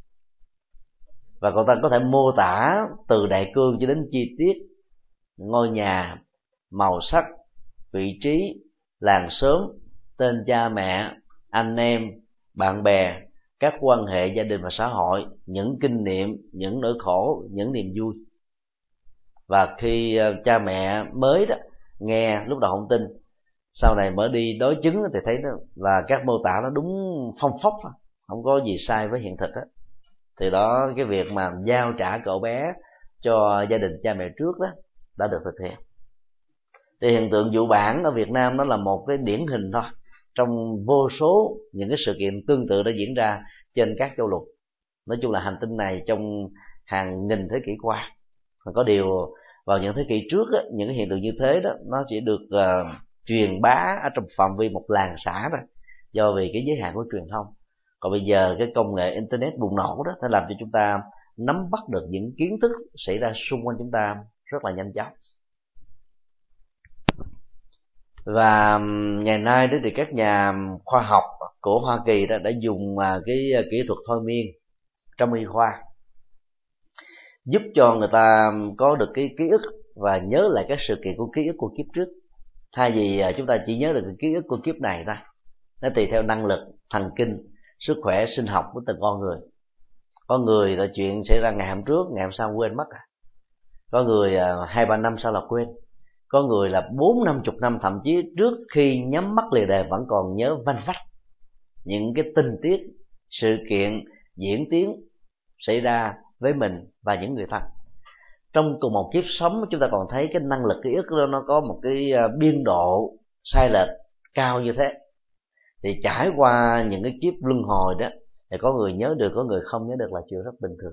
và cậu ta có thể mô tả từ đại cương cho đến chi tiết ngôi nhà, màu sắc, vị trí, làng xóm, tên cha mẹ, anh em, bạn bè, các quan hệ gia đình và xã hội, những kinh nghiệm, những nỗi khổ, những niềm vui. Và khi cha mẹ mới đó nghe lúc đầu không tin, sau này mới đi đối chứng thì thấy đó là các mô tả nó đúng phong phóc, không có gì sai với hiện thực đó. Thì đó, cái việc mà giao trả cậu bé cho gia đình cha mẹ trước đó đã được thực hiện. Thì hiện tượng Vụ Bản ở Việt Nam nó là một cái điển hình thôi, trong vô số những cái sự kiện tương tự đã diễn ra trên các châu lục. Nói chung là hành tinh này trong hàng nghìn thế kỷ qua, có điều vào những thế kỷ trước á, những cái hiện tượng như thế đó nó chỉ được truyền bá ở trong phạm vi một làng xã thôi, do vì cái giới hạn của truyền thông. Còn bây giờ cái công nghệ internet bùng nổ đó nó làm cho chúng ta nắm bắt được những kiến thức xảy ra xung quanh chúng ta rất là nhanh chóng. Và ngày nay đó thì các nhà khoa học của Hoa Kỳ đã dùng cái kỹ thuật thôi miên trong y khoa, giúp cho người ta có được cái ký ức và nhớ lại các sự kiện của ký ức của kiếp trước, thay vì chúng ta chỉ nhớ được cái ký ức của kiếp này thôi. Nó tùy theo năng lực, thần kinh, sức khỏe, sinh học của từng con người. Có người là chuyện xảy ra ngày hôm trước, ngày hôm sau quên mất. Có người 2-3 năm sau là quên. Có người là 40-50 năm, thậm chí trước khi nhắm mắt lìa đời vẫn còn nhớ vanh vách những cái tình tiết, sự kiện, diễn tiến xảy ra với mình và những người thân. Trong cùng một kiếp sống chúng ta còn thấy cái năng lực ký ức đó nó có một cái biên độ sai lệch cao như thế. Thì trải qua những cái kiếp luân hồi đó, thì có người nhớ được, có người không nhớ được là chuyện rất bình thường.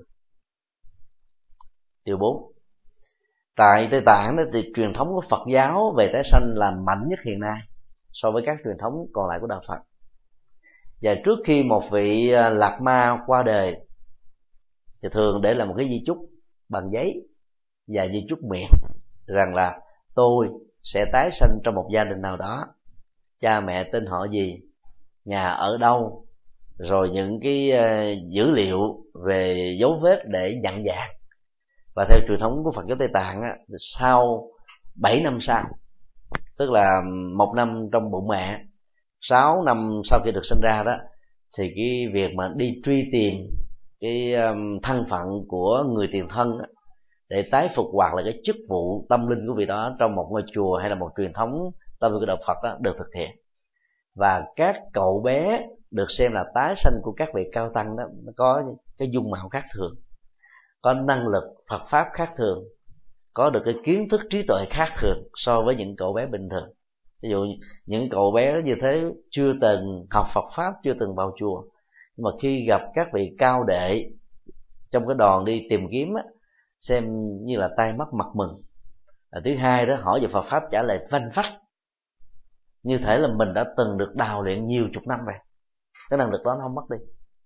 Điều 4. Tại Tây Tạng đó, thì truyền thống của Phật giáo về tái sanh là mạnh nhất hiện nay so với các truyền thống còn lại của đạo Phật. Và trước khi một vị Lạc Ma qua đời thì thường để lại một cái di chúc bằng giấy và di chúc miệng rằng là tôi sẽ tái sanh trong một gia đình nào đó, cha mẹ tên họ gì, nhà ở đâu, rồi những cái dữ liệu về dấu vết để nhận dạng. Và theo truyền thống của Phật giáo Tây Tạng á, sau 7 năm sau, tức là 1 năm trong bụng mẹ, 6 năm sau khi được sinh ra đó, thì cái việc mà đi truy tìm cái thân phận của người tiền thân đó, để tái phục hoạt lại cái chức vụ tâm linh của vị đó trong một ngôi chùa hay là một truyền thống tâm linh của đạo Phật đó, được thực hiện. Và các cậu bé được xem là tái sanh của các vị cao tăng đó, nó có cái dung mạo khác thường, có năng lực Phật pháp khác thường, có được cái kiến thức trí tuệ khác thường so với những cậu bé bình thường. Ví dụ những cậu bé như thế chưa từng học Phật pháp, chưa từng vào chùa, nhưng mà khi gặp các vị cao đệ trong cái đoàn đi tìm kiếm á, xem như là tai mắt mặt mừng. Thứ hai đó, hỏi về Phật pháp trả lời vanh vách, như thể là mình đã từng được đào luyện nhiều chục năm vậy. Cái năng lực đó nó không mất đi.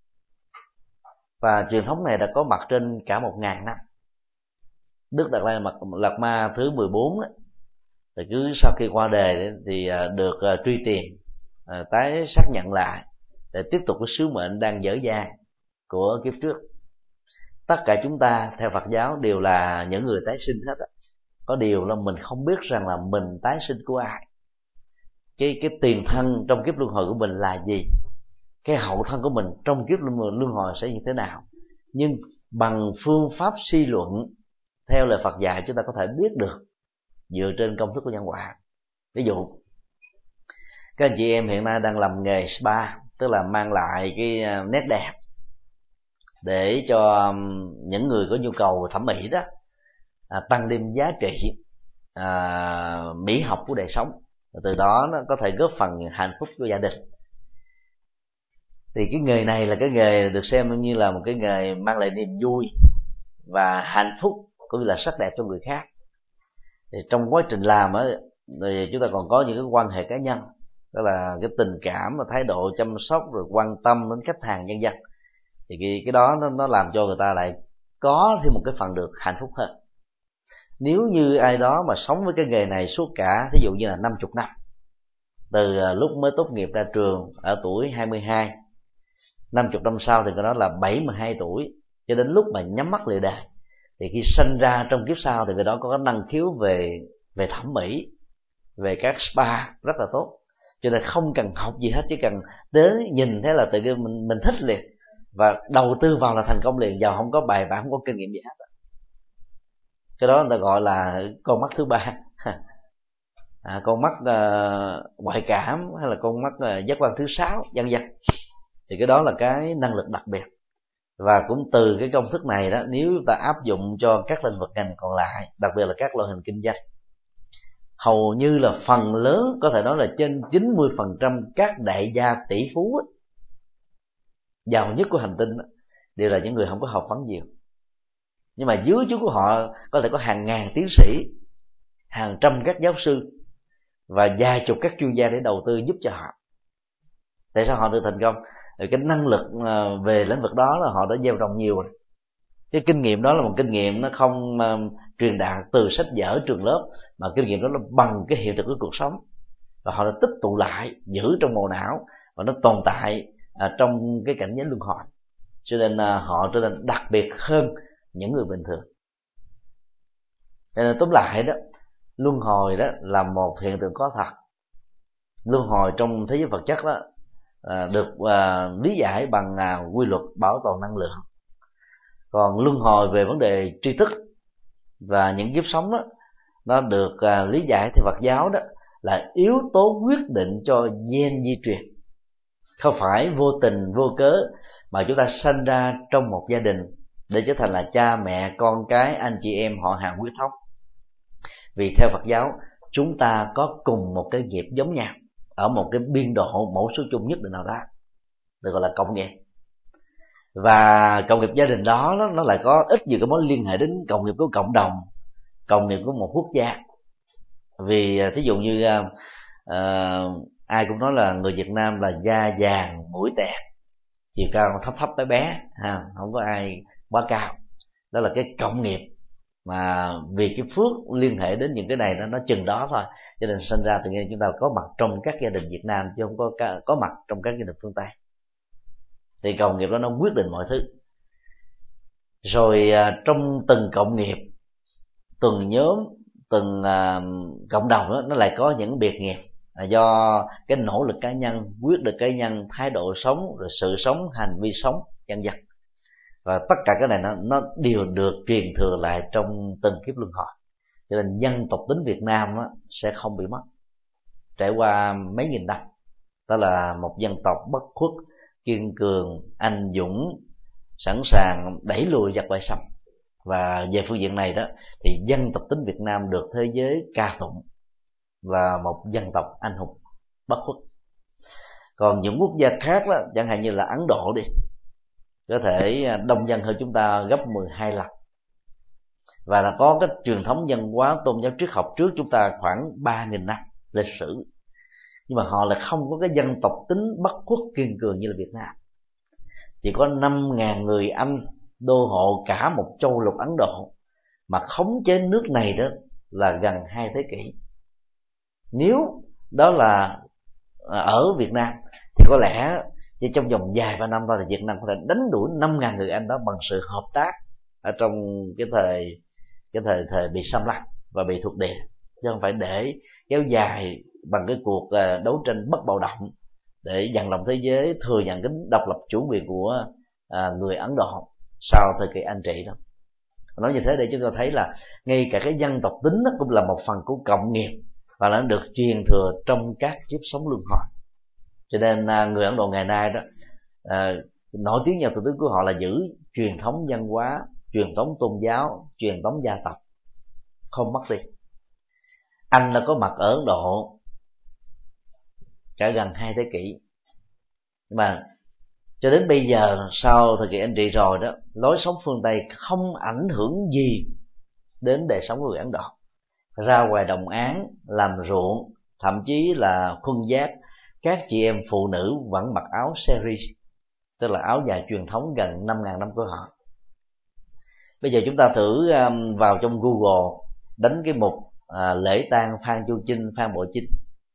Và truyền thống này đã có mặt trên cả 1000 năm. Đức Đạt Lai Lạt Ma thứ 14 đó, thì cứ sau khi qua đời thì được truy tìm, tái xác nhận lại để tiếp tục cái sứ mệnh đang dở dang của kiếp trước. Tất cả chúng ta theo Phật giáo đều là những người tái sinh hết á. Có điều là mình không biết rằng là mình tái sinh của ai, cái tiền thân trong kiếp luân hồi của mình là gì, cái hậu thân của mình trong kiếp luân hồi sẽ như thế nào. Nhưng bằng phương pháp suy luận theo lời Phật dạy, chúng ta có thể biết được dựa trên công thức của nhân quả. Ví dụ các anh chị em hiện nay đang làm nghề spa, tức là mang lại cái nét đẹp để cho những người có nhu cầu thẩm mỹ đó, tăng thêm giá trị mỹ học của đời sống, từ đó nó có thể góp phần hạnh phúc của gia đình. Thì cái nghề này là cái nghề được xem như là một cái nghề mang lại niềm vui và hạnh phúc cũng như là sắc đẹp cho người khác. Thì trong quá trình làm á, thì chúng ta còn có những cái quan hệ cá nhân, đó là cái tình cảm và thái độ chăm sóc rồi quan tâm đến khách hàng nhân dân. Thì cái đó nó làm cho người ta lại có thêm một cái phần được hạnh phúc hơn. Nếu như ai đó mà sống với cái nghề này suốt cả, thí dụ như là 50 năm, từ lúc mới tốt nghiệp ra trường ở tuổi 22, 50 năm sau thì cái đó là 72 tuổi, cho đến lúc mà nhắm mắt lìa đời, thì khi sinh ra trong kiếp sau thì người đó có năng khiếu về thẩm mỹ, về các spa rất là tốt. Cho nên không cần học gì hết, chỉ cần đến nhìn thấy là tự nhiên mình thích liền, và đầu tư vào là thành công liền, giàu không có bài bản, không có kinh nghiệm gì hết. Cái đó người ta gọi là con mắt thứ ba, con mắt ngoại cảm, hay là con mắt giác quan thứ 6, vân vân. Thì cái đó là cái năng lực đặc biệt. Và cũng từ cái công thức này đó, nếu ta áp dụng cho các lĩnh vực ngành còn lại, đặc biệt là các loại hình kinh doanh, hầu như là phần lớn, có thể nói là trên 90% các đại gia tỷ phú giàu nhất của hành tinh đều là những người không có học vấn nhiều. Nhưng mà dưới chúng của họ có thể có hàng ngàn tiến sĩ, hàng trăm các giáo sư và vài chục các chuyên gia để đầu tư giúp cho họ. Tại sao họ được thành công? Cái năng lực về lĩnh vực đó là họ đã gieo trồng nhiều rồi. Cái kinh nghiệm đó là một kinh nghiệm nó không truyền đạt từ sách vở trường lớp, mà kinh nghiệm đó là bằng cái hiện thực của cuộc sống, và họ đã tích tụ lại, giữ trong bộ não, và nó tồn tại trong cái cảnh giới luân hồi. Cho nên họ trở nên đặc biệt hơn những người bình thường. Cho nên tóm lại đó, luân hồi đó là một hiện tượng có thật. Luân hồi trong thế giới vật chất đó được lý giải bằng quy luật bảo toàn năng lượng. Còn luân hồi về vấn đề tri thức và những kiếp sống đó, nó được lý giải theo Phật giáo đó là yếu tố quyết định cho gen di truyền. Không phải vô tình vô cớ mà chúng ta sinh ra trong một gia đình để trở thành là cha mẹ, con cái, anh chị em, họ hàng huyết thống. Vì theo Phật giáo, chúng ta có cùng một cái nghiệp giống nhau ở một cái biên độ mẫu số chung nhất định nào đó, được gọi là cộng nghiệp. Và cộng nghiệp gia đình đó nó lại có ít nhiều cái mối liên hệ đến cộng nghiệp của cộng đồng, cộng nghiệp của một quốc gia. Vì thí dụ như ai cũng nói là người Việt Nam là da vàng mũi tẹt, chiều cao thấp thấp bé bé, không có ai quá cao. Đó là cái cộng nghiệp mà vì cái phước liên hệ đến những cái này nó chừng đó thôi, cho nên sinh ra tự nhiên chúng ta có mặt trong các gia đình Việt Nam chứ không có mặt trong các gia đình phương Tây. Thì cộng nghiệp đó nó quyết định mọi thứ. Rồi trong từng cộng nghiệp, từng nhóm, từng cộng đồng đó, nó lại có những biệt nghiệp do cái nỗ lực cá nhân, quyết định cá nhân, thái độ sống, rồi sự sống, hành vi sống, vân vân. Và tất cả cái này nó đều được truyền thừa lại trong từng kiếp luân hồi. Cho nên dân tộc tính Việt Nam sẽ không bị mất trải qua mấy nghìn năm. Đó là một dân tộc bất khuất, kiên cường, anh dũng, sẵn sàng đẩy lùi giặc ngoại xâm. Và về phương diện này đó thì dân tộc tính Việt Nam được thế giới ca tụng là một dân tộc anh hùng bất khuất. Còn những quốc gia khác đó, chẳng hạn như là Ấn Độ đi, có thể đông dân hơn chúng ta gấp 12 lần, và là có cái truyền thống văn hóa tôn giáo triết học trước chúng ta khoảng 3.000 năm lịch sử, nhưng mà họ lại không có cái dân tộc tính bất khuất kiên cường như là Việt Nam. Chỉ có 5.000 người Anh đô hộ cả một châu lục Ấn Độ, mà khống chế nước này đó là gần 2 thế kỷ. Nếu đó là ở Việt Nam thì có lẽ chỉ trong vòng vài ba năm thôi thì Việt Nam có thể đánh đuổi 5.000 người Anh đó bằng sự hợp tác ở trong cái thời bị xâm lăng và bị thuộc địa, chứ không phải để kéo dài bằng cái cuộc đấu tranh bất bạo động để dằn lòng thế giới thừa nhận cái độc lập chủ quyền của người Ấn Độ sau thời kỳ Anh trị đó. Nói như thế để chúng ta thấy là ngay cả cái dân tộc tính đó cũng là một phần của cộng nghiệp, và nó được truyền thừa trong các kiếp sống luân hồi. Cho nên người Ấn Độ ngày nay đó nổi tiếng nhà thủ tướng của họ là giữ truyền thống văn hóa, truyền thống tôn giáo, truyền thống gia tộc không mất đi. Anh đã có mặt ở Ấn Độ cả gần 2 thế kỷ, nhưng mà cho đến bây giờ sau thời kỳ Anh trị rồi đó, lối sống phương Tây không ảnh hưởng gì đến đời sống của người Ấn Độ. Ra ngoài đồng áng, làm ruộng, thậm chí là khuân vác, các chị em phụ nữ vẫn mặc áo seri, tức là áo dài truyền thống gần 5.000 năm của họ. Bây giờ chúng ta thử vào trong Google đánh cái mục lễ tang Phan Chu Trinh, Phan Bội Trinh,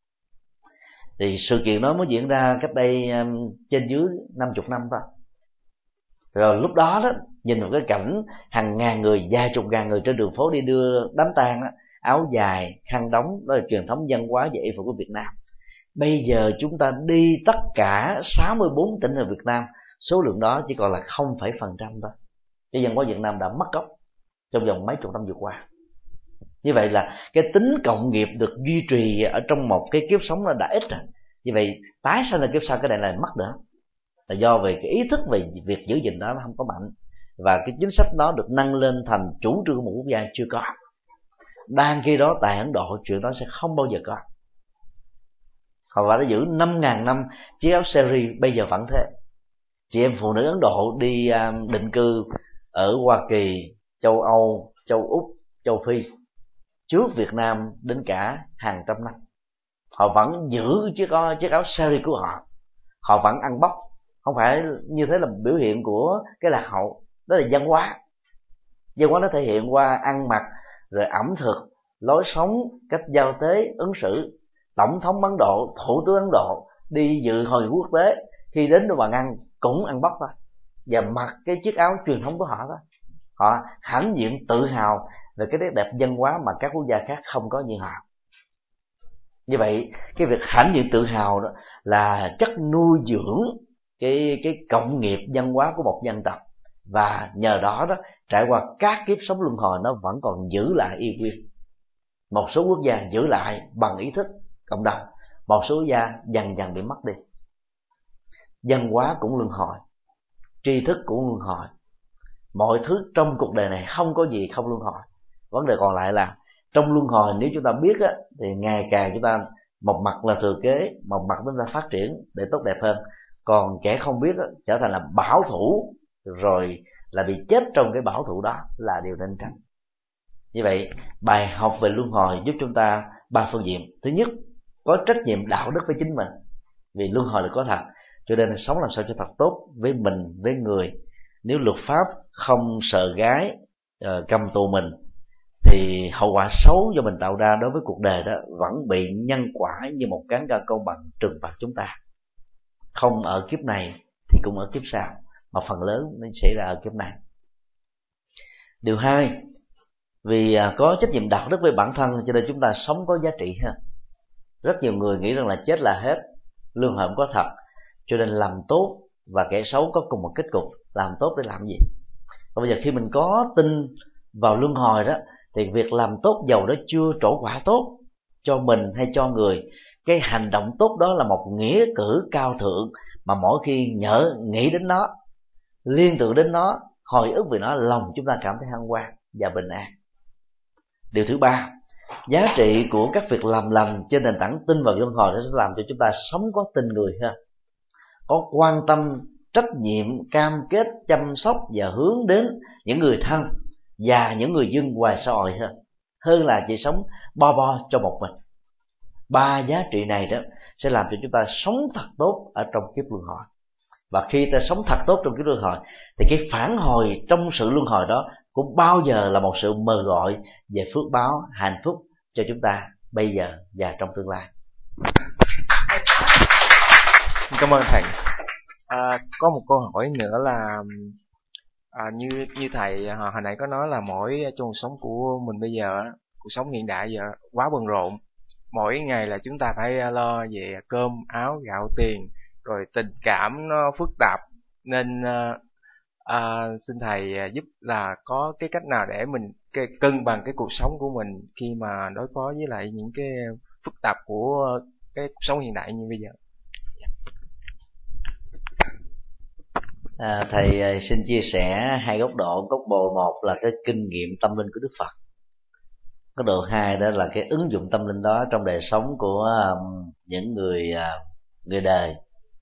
thì sự kiện đó mới diễn ra cách đây trên dưới 50 năm thôi. Rồi lúc đó đó nhìn một cái cảnh hàng ngàn người, vài chục ngàn người trên đường phố đi đưa đám tang đó, áo dài, khăn đóng, đó là truyền thống văn hóa và y phục của Việt Nam. Bây giờ chúng ta đi tất cả 64 tỉnh ở Việt Nam, số lượng đó chỉ còn là 0,% thôi. Cái văn hóa Việt Nam đã mất gốc trong vòng mấy chục năm vừa qua. Như vậy là cái tính cộng nghiệp được duy trì ở trong một cái kiếp sống nó đã ít rồi. Như vậy tái sanh là kiếp sau cái này là mất nữa, là do về cái ý thức về việc giữ gìn đó nó không có mạnh, và cái chính sách đó được nâng lên thành chủ trương của một quốc gia chưa có. Đang khi đó tại Ấn Độ chuyện đó sẽ không bao giờ có. Họ đã giữ 5.000 năm chiếc áo seri, bây giờ vẫn thế. Chị em phụ nữ Ấn Độ đi định cư ở Hoa Kỳ, châu Âu, châu Úc, châu Phi trước Việt Nam đến cả hàng trăm năm, họ vẫn giữ chiếc áo seri của họ. Họ vẫn ăn bắp, không phải như thế là biểu hiện của cái lạc hậu, đó là văn hóa. Văn hóa nó thể hiện qua ăn mặc, rồi ẩm thực, lối sống, cách giao tế, ứng xử. Tổng thống Ấn Độ, thủ tướng Ấn Độ đi dự hội quốc tế, khi đến đồ bàn ăn cũng ăn bắp thôi, và mặc cái chiếc áo truyền thống của họ đó. Họ hãnh diện tự hào về cái nét đẹp văn hóa mà các quốc gia khác không có như họ. Như vậy cái việc hãnh diện tự hào đó là chất nuôi dưỡng cái cộng nghiệp văn hóa của một dân tộc, và nhờ đó đó trải qua các kiếp sống luân hồi nó vẫn còn giữ lại y nguyên. Một số quốc gia giữ lại bằng ý thức cộng đồng, một số quốc gia dần dần bị mất đi. Văn hóa cũng luân hồi, tri thức cũng luân hồi, mọi thứ trong cuộc đời này không có gì không luân hồi. Vấn đề còn lại là trong luân hồi nếu chúng ta biết á, thì ngày càng chúng ta một mặt là thừa kế, một mặt chúng ta phát triển để tốt đẹp hơn. Còn kẻ không biết trở thành là bảo thủ, rồi là bị chết trong cái bảo thủ đó, là điều nên tránh. Như vậy bài học về luân hồi giúp chúng ta ba phương diện. Thứ nhất, có trách nhiệm đạo đức với chính mình, vì luân hồi là có thật, cho nên sống làm sao cho thật tốt với mình, với người. Nếu luật pháp không sợ gái cầm tù mình, thì hậu quả xấu do mình tạo ra đối với cuộc đời đó vẫn bị nhân quả như một cán cân công bằng trừng phạt chúng ta, không ở kiếp này thì cũng ở kiếp sau, mà phần lớn nó xảy ra ở kiếp này. Điều hai, vì có trách nhiệm đạo đức với bản thân cho nên chúng ta sống có giá trị hơn. Rất nhiều người nghĩ rằng là chết là hết, luân hồi không có thật, cho nên làm tốt và kẻ xấu có cùng một kết cục. Làm tốt để làm gì? Và bây giờ khi mình có tin vào luân hồi đó, thì việc làm tốt dầu đó chưa trổ quả tốt cho mình hay cho người, cái hành động tốt đó là một nghĩa cử cao thượng, mà mỗi khi nghĩ đến nó, liên tưởng đến nó, hồi ức về nó, lòng chúng ta cảm thấy hân hoan và bình an. Điều thứ ba, giá trị của các việc làm lành trên nền tảng tin vào luân hồi sẽ làm cho chúng ta sống có tình người hơn, có quan tâm, trách nhiệm, cam kết, chăm sóc và hướng đến những người thân và những người dân ngoài xã hội hơn là chỉ sống bo cho một mình. Ba giá trị này đó sẽ làm cho chúng ta sống thật tốt ở trong kiếp luân hồi. Và khi ta sống thật tốt trong kiếp luân hồi, thì cái phản hồi trong sự luân hồi đó cũng bao giờ là một sự mời gọi về phước báo, hạnh phúc cho chúng ta bây giờ và trong tương lai.
Cảm ơn thầy. Có một câu hỏi nữa là như thầy hồi nãy có nói là trong cuộc sống của mình bây giờ, cuộc sống hiện đại giờ quá bận rộn, mỗi ngày là chúng ta phải lo về cơm áo gạo tiền, rồi tình cảm nó phức tạp, nên xin thầy giúp là có cái cách nào để mình cân bằng cái cuộc sống của mình khi mà đối phó với lại những cái phức tạp của cái cuộc sống hiện đại như bây giờ.
Thầy xin chia sẻ hai góc độ. Góc độ một là cái kinh nghiệm tâm linh của Đức Phật. Góc độ hai đó là cái ứng dụng tâm linh đó trong đời sống của những người đời.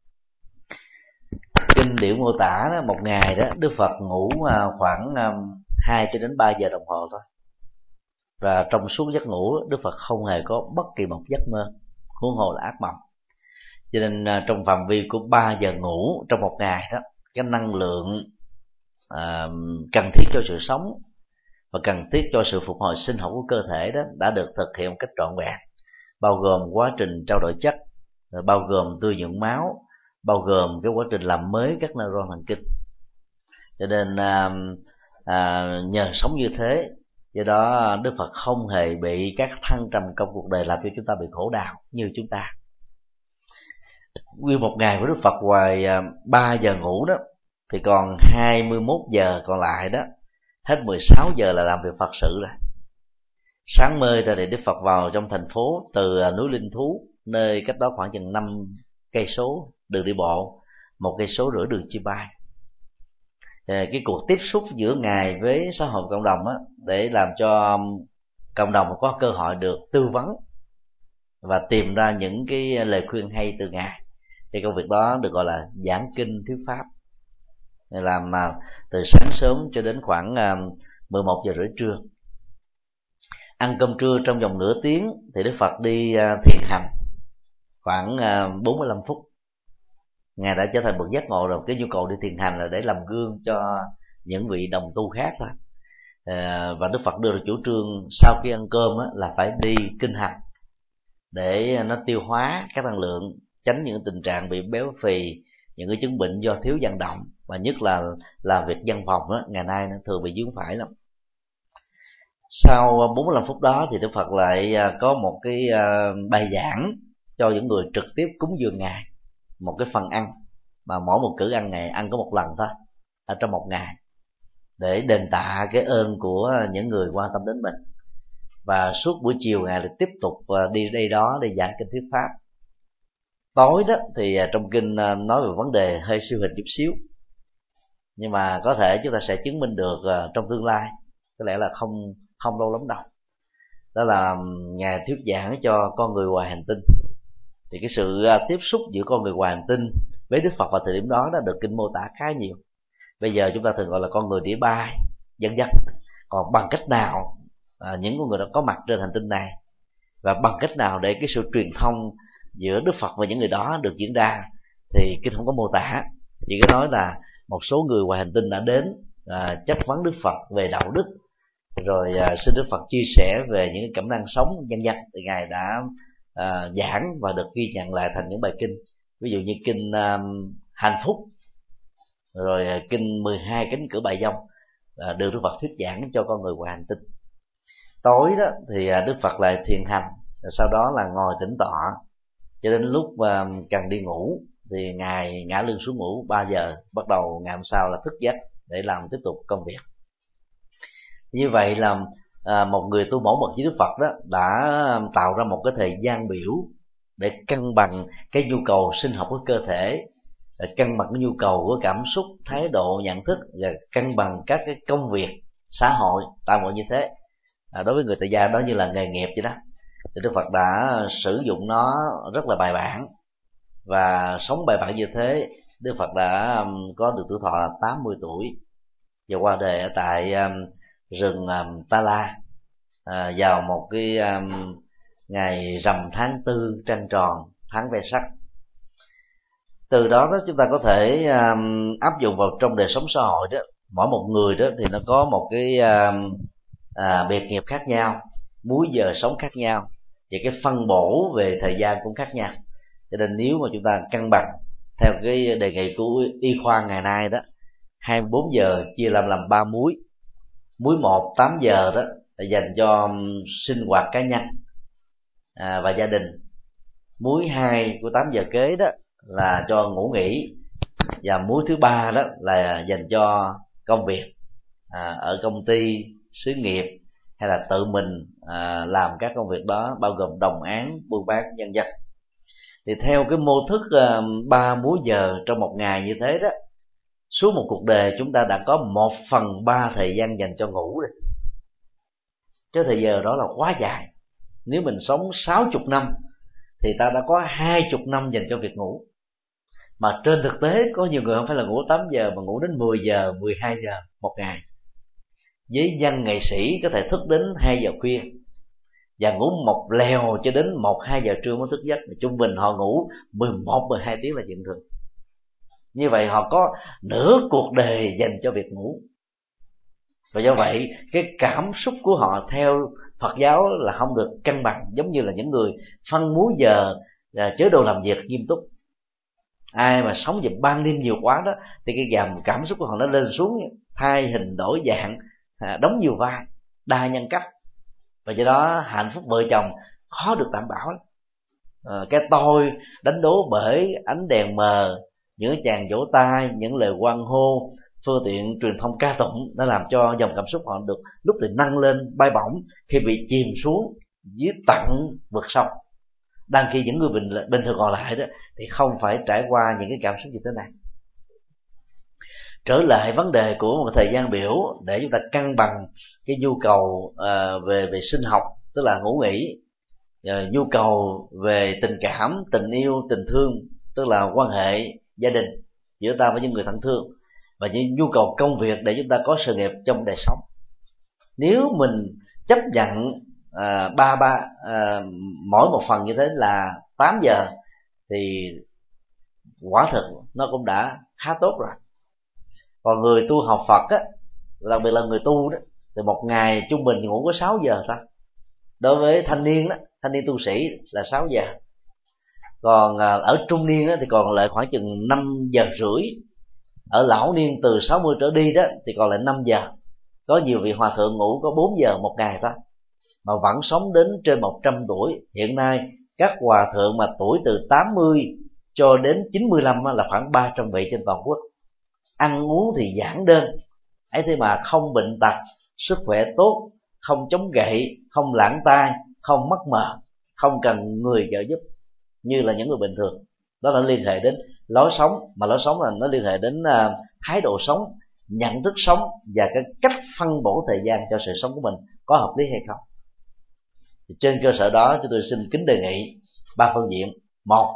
Kinh điển mô tả đó, một ngày đó Đức Phật ngủ khoảng 2 cho đến 3 giờ đồng hồ thôi. Và trong suốt giấc ngủ Đức Phật không hề có bất kỳ một giấc mơ, huống hồ là ác mộng. Cho nên trong phạm vi của 3 giờ ngủ trong một ngày đó, cái năng lượng cần thiết cho sự sống và cần thiết cho sự phục hồi sinh học của cơ thể đó đã được thực hiện một cách trọn vẹn, bao gồm quá trình trao đổi chất, bao gồm tươi nhuận máu, bao gồm cái quá trình làm mới các neuron thần kinh. Cho nên nhờ sống như thế, do đó Đức Phật không hề bị các thăng trầm trong cuộc đời làm cho chúng ta bị khổ đau như chúng ta. Nguyên một ngày của Đức Phật ngoài 3 giờ ngủ đó, thì còn 21 giờ còn lại đó, hết 16 giờ là làm việc Phật sự rồi. Sáng mơ rồi thì Đức Phật vào trong thành phố từ núi Linh Thú, nơi cách đó khoảng chừng 5 cây số đường đi bộ, 1,5 cây số đường chim bay. Cái cuộc tiếp xúc giữa Ngài với xã hội cộng đồng á, để làm cho cộng đồng có cơ hội được tư vấn và tìm ra những cái lời khuyên hay từ Ngài, thì công việc đó được gọi là giảng kinh thuyết pháp, làm từ sáng sớm cho đến khoảng 11 giờ rưỡi trưa. Ăn cơm trưa trong vòng nửa tiếng thì Đức Phật đi thiền hành khoảng 45 phút. Ngài đã trở thành một giác ngộ rồi. Cái nhu cầu đi thiền hành là để làm gương cho những vị đồng tu khác thôi. Và Đức Phật đưa ra chủ trương sau khi ăn cơm là phải đi kinh hành để nó tiêu hóa các năng lượng, tránh những tình trạng bị béo phì, những cái chứng bệnh do thiếu vận động, và nhất là làm việc văn phòng ngày nay nó thường bị vướng phải lắm. Sau 45 phút đó thì Đức Phật lại có một cái bài giảng cho những người trực tiếp cúng dường Ngài, một cái phần ăn mà mỗi một cử ăn Ngài ăn có một lần thôi ở trong một ngày, để đền tạ cái ơn của những người quan tâm đến mình. Và suốt buổi chiều Ngài lại tiếp tục đi đây đó để giảng kinh thuyết pháp. Tối đó thì trong kinh nói về vấn đề hơi siêu hình chút xíu, nhưng mà có thể chúng ta sẽ chứng minh được trong tương lai, có lẽ là không lâu lắm đâu. Đó là Ngài thuyết giảng cho con người ngoài hành tinh, thì cái sự tiếp xúc giữa con người ngoài hành tinh với Đức Phật vào thời điểm đó đã được kinh mô tả khá nhiều. Bây giờ chúng ta thường gọi là con người đĩa bay, vân vân. Còn bằng cách nào những con người đó có mặt trên hành tinh này, và bằng cách nào để cái sự truyền thông giữa Đức Phật và những người đó được diễn ra, thì kinh không có mô tả. Chỉ có nói là một số người ngoài hành tinh đã đến chất vấn Đức Phật về đạo đức, rồi xin Đức Phật chia sẻ về những cảm năng sống vân vân. Thì ngài đã giảng và được ghi nhận lại thành những bài kinh, ví dụ như kinh hạnh phúc, rồi kinh 12 cánh cửa bài vong, được Đức Phật thuyết giảng cho con người ngoài hành tinh. Tối đó thì Đức Phật lại thiền hành, sau đó là ngồi tĩnh tọa cho đến lúc cần đi ngủ thì ngài ngã lưng xuống ngủ 3 giờ, bắt đầu ngày hôm sau là thức giấc để làm tiếp tục công việc. Như vậy là một người tu mẫu mực với Đức Phật đó đã tạo ra một cái thời gian biểu để cân bằng cái nhu cầu sinh học của cơ thể, cân bằng cái nhu cầu của cảm xúc, thái độ, nhận thức, và cân bằng các cái công việc xã hội tạo mọi như thế. Đối với người tại gia đó như là nghề nghiệp vậy đó, thì Đức Phật đã sử dụng nó rất là bài bản, và sống bài bản như thế Đức Phật đã có được tuổi thọ là 80 tuổi và qua đời ở tại rừng Ta La vào một cái ngày rằm tháng 4 trăng tròn, tháng ve sắc. Từ đó chúng ta có thể áp dụng vào trong đời sống xã hội đó. Mỗi một người đó thì nó có một cái biệt nghiệp khác nhau, múi giờ sống khác nhau, và cái phân bổ về thời gian cũng khác nhau. Cho nên nếu mà chúng ta cân bằng theo cái đề nghị của y khoa ngày nay đó, 24 giờ chia làm 3 múi. Múi 1 8 giờ đó là dành cho sinh hoạt cá nhân và gia đình. Múi 2 của 8 giờ kế đó là cho ngủ nghỉ, và múi thứ 3 đó là dành cho công việc ở công ty, xí nghiệp, hay là tự mình làm các công việc đó, bao gồm đồng án, buôn bán, vân vân. Thì theo cái mô thức 3 múi giờ trong một ngày như thế đó, suốt một cuộc đời chúng ta đã có 1/3 thời gian dành cho ngủ rồi. Cái thời giờ đó là quá dài. Nếu mình sống 60 năm thì ta đã có 20 năm dành cho việc ngủ. Mà trên thực tế có nhiều người không phải là ngủ 8 giờ mà ngủ đến 10 giờ, 12 giờ một ngày. Với văn nghệ sĩ có thể thức đến 2 giờ khuya và ngủ một lèo cho đến 1-2 giờ trưa mới thức giấc. Trung bình họ ngủ 11-12 tiếng là chuyện thường. Như vậy họ có nửa cuộc đời dành cho việc ngủ. Và do vậy cái cảm xúc của họ theo Phật giáo là không được cân bằng, giống như là những người phân múi giờ chế độ làm việc nghiêm túc. Ai mà sống về ban đêm nhiều quá đó thì cái cảm xúc của họ nó lên xuống, thay hình đổi dạng, đóng nhiều vai, đa nhân cách, và do đó hạnh phúc vợ chồng khó được đảm bảo. Cái tôi đánh đố bởi ánh đèn mờ, những chàng vỗ tay, những lời hoan hô, phương tiện truyền thông ca tụng, nó làm cho dòng cảm xúc họ được lúc thì nâng lên bay bổng, khi bị chìm xuống dưới tận vực sâu. Đang khi những người bình thường còn lại đó thì không phải trải qua những cái cảm xúc như thế này. Trở lại vấn đề của một thời gian biểu để chúng ta cân bằng cái nhu cầu về sinh học, tức là ngủ nghỉ, nhu cầu về tình cảm, tình yêu, tình thương, tức là quan hệ gia đình giữa ta với những người thân thương, và những nhu cầu công việc để chúng ta có sự nghiệp trong đời sống. Nếu mình chấp nhận mỗi một phần như thế là 8 giờ thì quả thực nó cũng đã khá tốt rồi. Còn người tu học Phật á, đặc biệt là người tu đó, thì một ngày trung bình ngủ có 6 giờ thôi. Đối với thanh niên đó, thanh niên tu sĩ là 6 giờ. Còn ở trung niên đó thì còn lại khoảng chừng 5 giờ rưỡi. Ở lão niên từ 60 trở đi đó thì còn lại 5 giờ. Có nhiều vị hòa thượng ngủ có 4 giờ một ngày thôi, mà vẫn sống đến trên 100 tuổi. Hiện nay các hòa thượng mà tuổi từ 80 cho đến 95 là khoảng 300 vị trên toàn quốc. Ăn uống thì giản đơn, ấy thế mà không bệnh tật, sức khỏe tốt, không chống gậy, không lãng tai, không mắc mờ, không cần người trợ giúp như là những người bình thường. Đó là liên hệ đến lối sống, mà lối sống là nó liên hệ đến thái độ sống, nhận thức sống và cái cách phân bổ thời gian cho sự sống của mình có hợp lý hay không. Thì trên cơ sở đó chúng tôi xin kính đề nghị 3 phương diện. Một,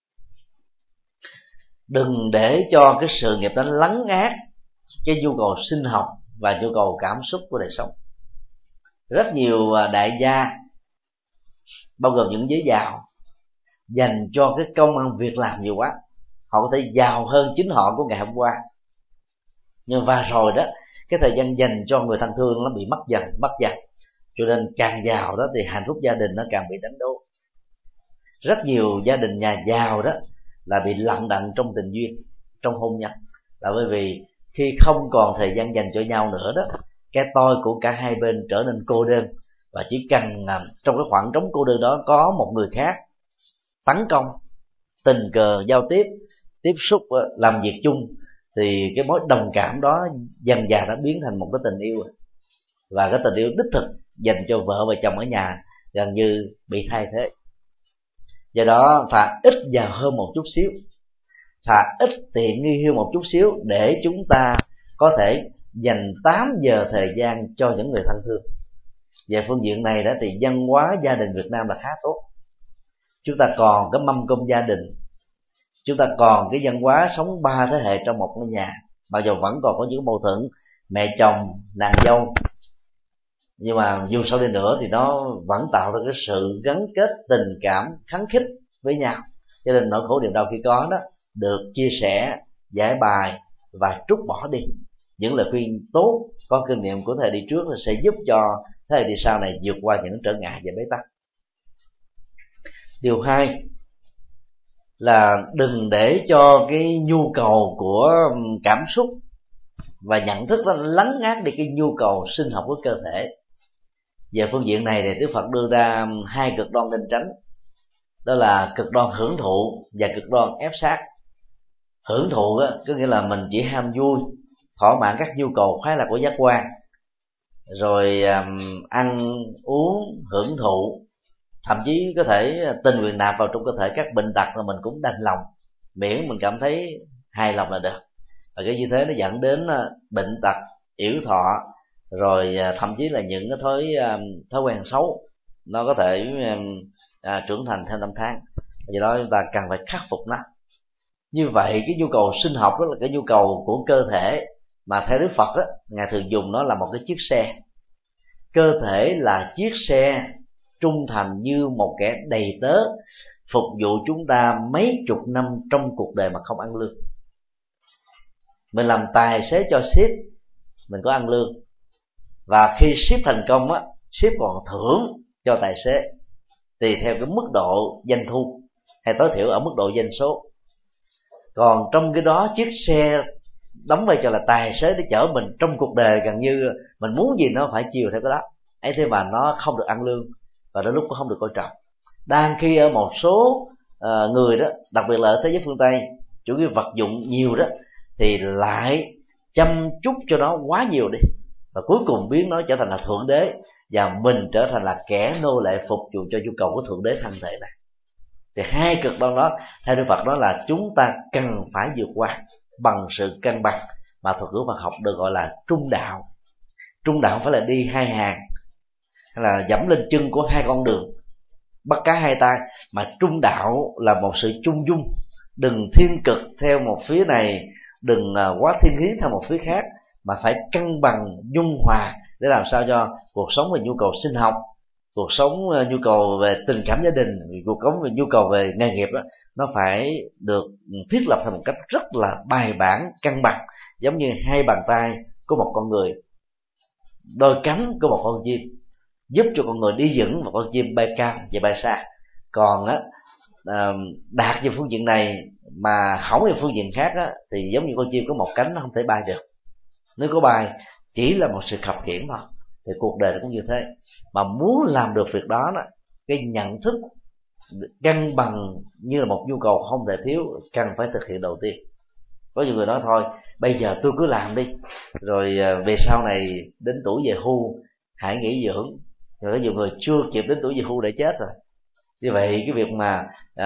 đừng để cho cái sự nghiệp đó lấn át cái nhu cầu sinh học và nhu cầu cảm xúc của đời sống. Rất nhiều đại gia, bao gồm những giới giàu, dành cho cái công ăn việc làm nhiều quá, họ có thể giàu hơn chính họ của ngày hôm qua, nhưng và rồi đó cái thời gian dành cho người thân thương nó bị mất dần, cho nên càng giàu đó thì hạnh phúc gia đình nó càng bị đánh đố. Rất nhiều gia đình nhà giàu đó là bị lận đận trong tình duyên, trong hôn nhân, là bởi vì khi không còn thời gian dành cho nhau nữa đó, cái tôi của cả hai bên trở nên cô đơn, và chỉ cần trong cái khoảng trống cô đơn đó có một người khác tấn công, tình cờ giao tiếp xúc, làm việc chung, thì cái mối đồng cảm đó dần dà nó biến thành một cái tình yêu, và cái tình yêu đích thực dành cho vợ và chồng ở nhà gần như bị thay thế. Do đó thà ít giàu hơn một chút xíu, thà ít tiện nghi hơn một chút xíu, để chúng ta có thể dành 8 giờ thời gian cho những người thân thương. Về phương diện này đó thì văn hóa gia đình Việt Nam là khá tốt. Chúng ta còn cái mâm cơm gia đình, chúng ta còn cái văn hóa sống 3 thế hệ trong một ngôi nhà, mặc dù vẫn còn có những mâu thuẫn mẹ chồng nàng dâu, nhưng mà dù sao đi nữa thì nó vẫn tạo ra cái sự gắn kết tình cảm khắng khích với nhau. Cho nên nỗi khổ niềm đau khi có đó được chia sẻ, giải bài và trút bỏ đi. Những lời khuyên tốt, có kinh nghiệm của thầy đi trước sẽ giúp cho thế hệ đi sau này vượt qua những trở ngại và bế tắc. Điều 2 là đừng để cho cái nhu cầu của cảm xúc và nhận thức nó lấn át đi cái nhu cầu sinh học của cơ thể. Về phương diện này thì Đức Phật đưa ra 2 cực đoan nên tránh, đó là cực đoan hưởng thụ và cực đoan ép sát. Hưởng thụ đó, có nghĩa là mình chỉ ham vui, thỏa mãn các nhu cầu khoái lạc của giác quan, rồi ăn uống hưởng thụ, thậm chí có thể tình nguyện nạp vào trong cơ thể các bệnh tật, là mình cũng đành lòng, miễn mình cảm thấy hài lòng là được. Và cái như thế nó dẫn đến bệnh tật, yểu thọ, rồi thậm chí là những cái thói quen xấu nó có thể trưởng thành theo năm tháng. Vì đó chúng ta cần phải khắc phục nó. Như vậy cái nhu cầu sinh học đó là cái nhu cầu của cơ thể, mà theo Đức Phật đó, Ngài thường dùng nó là một cái chiếc xe. Cơ thể là chiếc xe trung thành như một kẻ đầy tớ, phục vụ chúng ta mấy chục năm trong cuộc đời mà không ăn lương. Mình làm tài xế cho ship, mình có ăn lương, và khi ship thành công á, ship còn thưởng cho tài xế tùy theo cái mức độ doanh thu, hay tối thiểu ở mức độ doanh số. Còn trong cái đó, chiếc xe đóng vai trò là tài xế để chở mình trong cuộc đời, gần như mình muốn gì nó phải chiều theo cái đó ấy, thế mà nó không được ăn lương, và đôi lúc cũng không được coi trọng. Đang khi ở một số người đó, đặc biệt là ở thế giới phương Tây, chủ nghĩa vật dụng nhiều đó, thì lại chăm chút cho nó quá nhiều đi, và cuối cùng biến nó trở thành là thượng đế, và mình trở thành là kẻ nô lệ phục vụ cho nhu cầu của thượng đế thân thể này. Thì 2 cực đoan đó theo Đức Phật đó là chúng ta cần phải vượt qua bằng sự cân bằng, mà thuật ngữ Phật học được gọi là trung đạo. Trung đạo phải là đi 2 hàng, hay là dẫm lên chân của 2 con đường, bắt cá 2 tay, mà trung đạo là một sự trung dung, đừng thiên cực theo một phía này, đừng quá thiên hiến theo một phía khác, mà phải cân bằng dung hòa để làm sao cho cuộc sống về nhu cầu sinh học, cuộc sống nhu cầu về tình cảm gia đình, cuộc sống về nhu cầu về nghề nghiệp đó, nó phải được thiết lập thành một cách rất là bài bản, cân bằng, giống như 2 bàn tay của một con người, đôi cánh của một con chim, giúp cho con người đi vững và con chim bay cao và bay xa. Còn á, đạt về phương diện này mà hỏng về phương diện khác á, thì giống như con chim có một cánh nó không thể bay được. Nếu có bay chỉ là một sự khập khiễng thôi, thì cuộc đời nó cũng như thế. Mà muốn làm được việc đó, cái nhận thức cân bằng như là một nhu cầu không thể thiếu, cần phải thực hiện đầu tiên. Có nhiều người nói thôi, bây giờ tôi cứ làm đi, rồi về sau này đến tuổi về hưu hãy nghỉ dưỡng. Rồi có nhiều người chưa kịp đến tuổi về hưu để chết rồi. Như vậy cái việc mà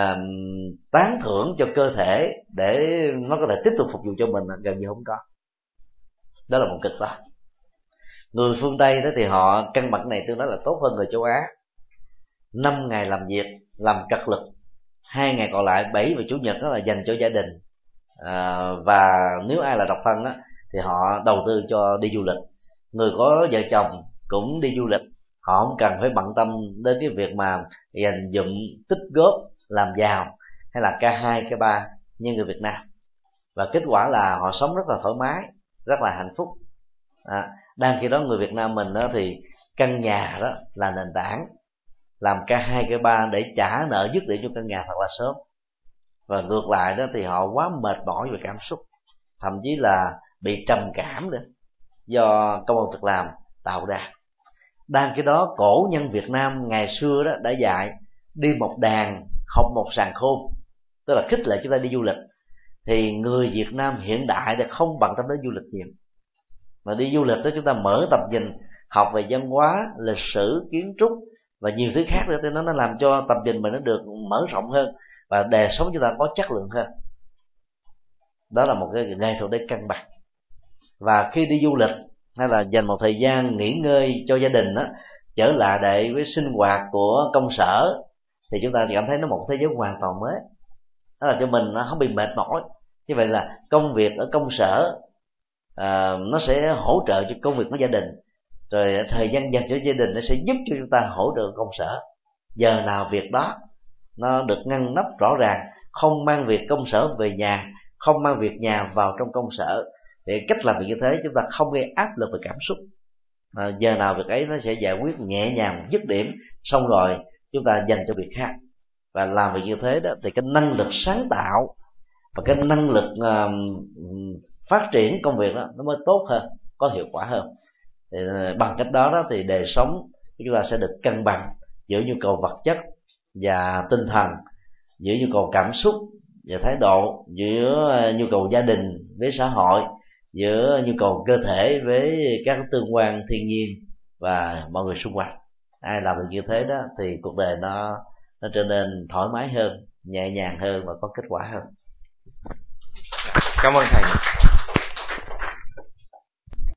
tán thưởng cho cơ thể để nó có thể tiếp tục phục vụ cho mình gần như không có. Đó là một cực đoan. Người phương Tây đó thì họ cân bằng này tương đối là tốt hơn người châu Á. 5 ngày làm việc, làm cật lực, 2 ngày còn lại 7 và chủ nhật đó là dành cho gia đình. Và nếu ai là độc thân á, thì họ đầu tư cho đi du lịch. Người có vợ chồng cũng đi du lịch, họ không cần phải bận tâm đến cái việc mà dành dụm tích góp làm giàu hay là K2 K3 như người Việt Nam. Và kết quả là họ sống rất là thoải mái, rất là hạnh phúc. Đang khi đó người Việt Nam mình đó thì căn nhà đó là nền tảng, làm K2 K3 để trả nợ dứt điểm cho căn nhà thật là sớm. Và ngược lại đó thì họ quá mệt mỏi về cảm xúc, thậm chí là bị trầm cảm nữa do công ăn việc làm tạo ra. Đang cái đó cổ nhân Việt Nam ngày xưa đó đã dạy đi một đàn học một sàng khôn, tức là khích lệ chúng ta đi du lịch. Thì người Việt Nam hiện đại đã không bận tâm đến du lịch nhiều, mà đi du lịch đó chúng ta mở tầm nhìn, học về văn hóa, lịch sử, kiến trúc và nhiều thứ khác nữa, thì nó làm cho tầm nhìn mình nó được mở rộng hơn và đời sống chúng ta có chất lượng hơn. Đó là một cái nghệ thuật để cân bằng. Và khi đi du lịch hay là dành một thời gian nghỉ ngơi cho gia đình đó, trở lại để với sinh hoạt của công sở, thì chúng ta cảm thấy nó một thế giới hoàn toàn mới. Đó là cho mình nó không bị mệt mỏi. Như vậy là công việc ở công sở nó sẽ hỗ trợ cho công việc của gia đình, rồi thời gian dành cho gia đình nó sẽ giúp cho chúng ta hỗ trợ công sở. Giờ nào việc đó nó được ngăn nắp rõ ràng, không mang việc công sở về nhà, không mang việc nhà vào trong công sở. Để cách làm việc như thế chúng ta không gây áp lực về cảm xúc. Giờ nào việc ấy nó sẽ giải quyết nhẹ nhàng, dứt điểm, xong rồi chúng ta dành cho việc khác. Và làm việc như thế đó thì cái năng lực sáng tạo và cái năng lực phát triển công việc đó nó mới tốt hơn, có hiệu quả hơn. Thì bằng cách đó thì đời sống của chúng ta sẽ được cân bằng giữa nhu cầu vật chất và tinh thần, giữa nhu cầu cảm xúc và thái độ, giữa nhu cầu gia đình với xã hội, giữa nhu cầu cơ thể với các tương quan thiên nhiên và mọi người xung quanh. Ai làm được như thế đó thì cuộc đời nó trở nên thoải mái hơn, nhẹ nhàng hơn và có kết quả hơn.
Cảm ơn thầy.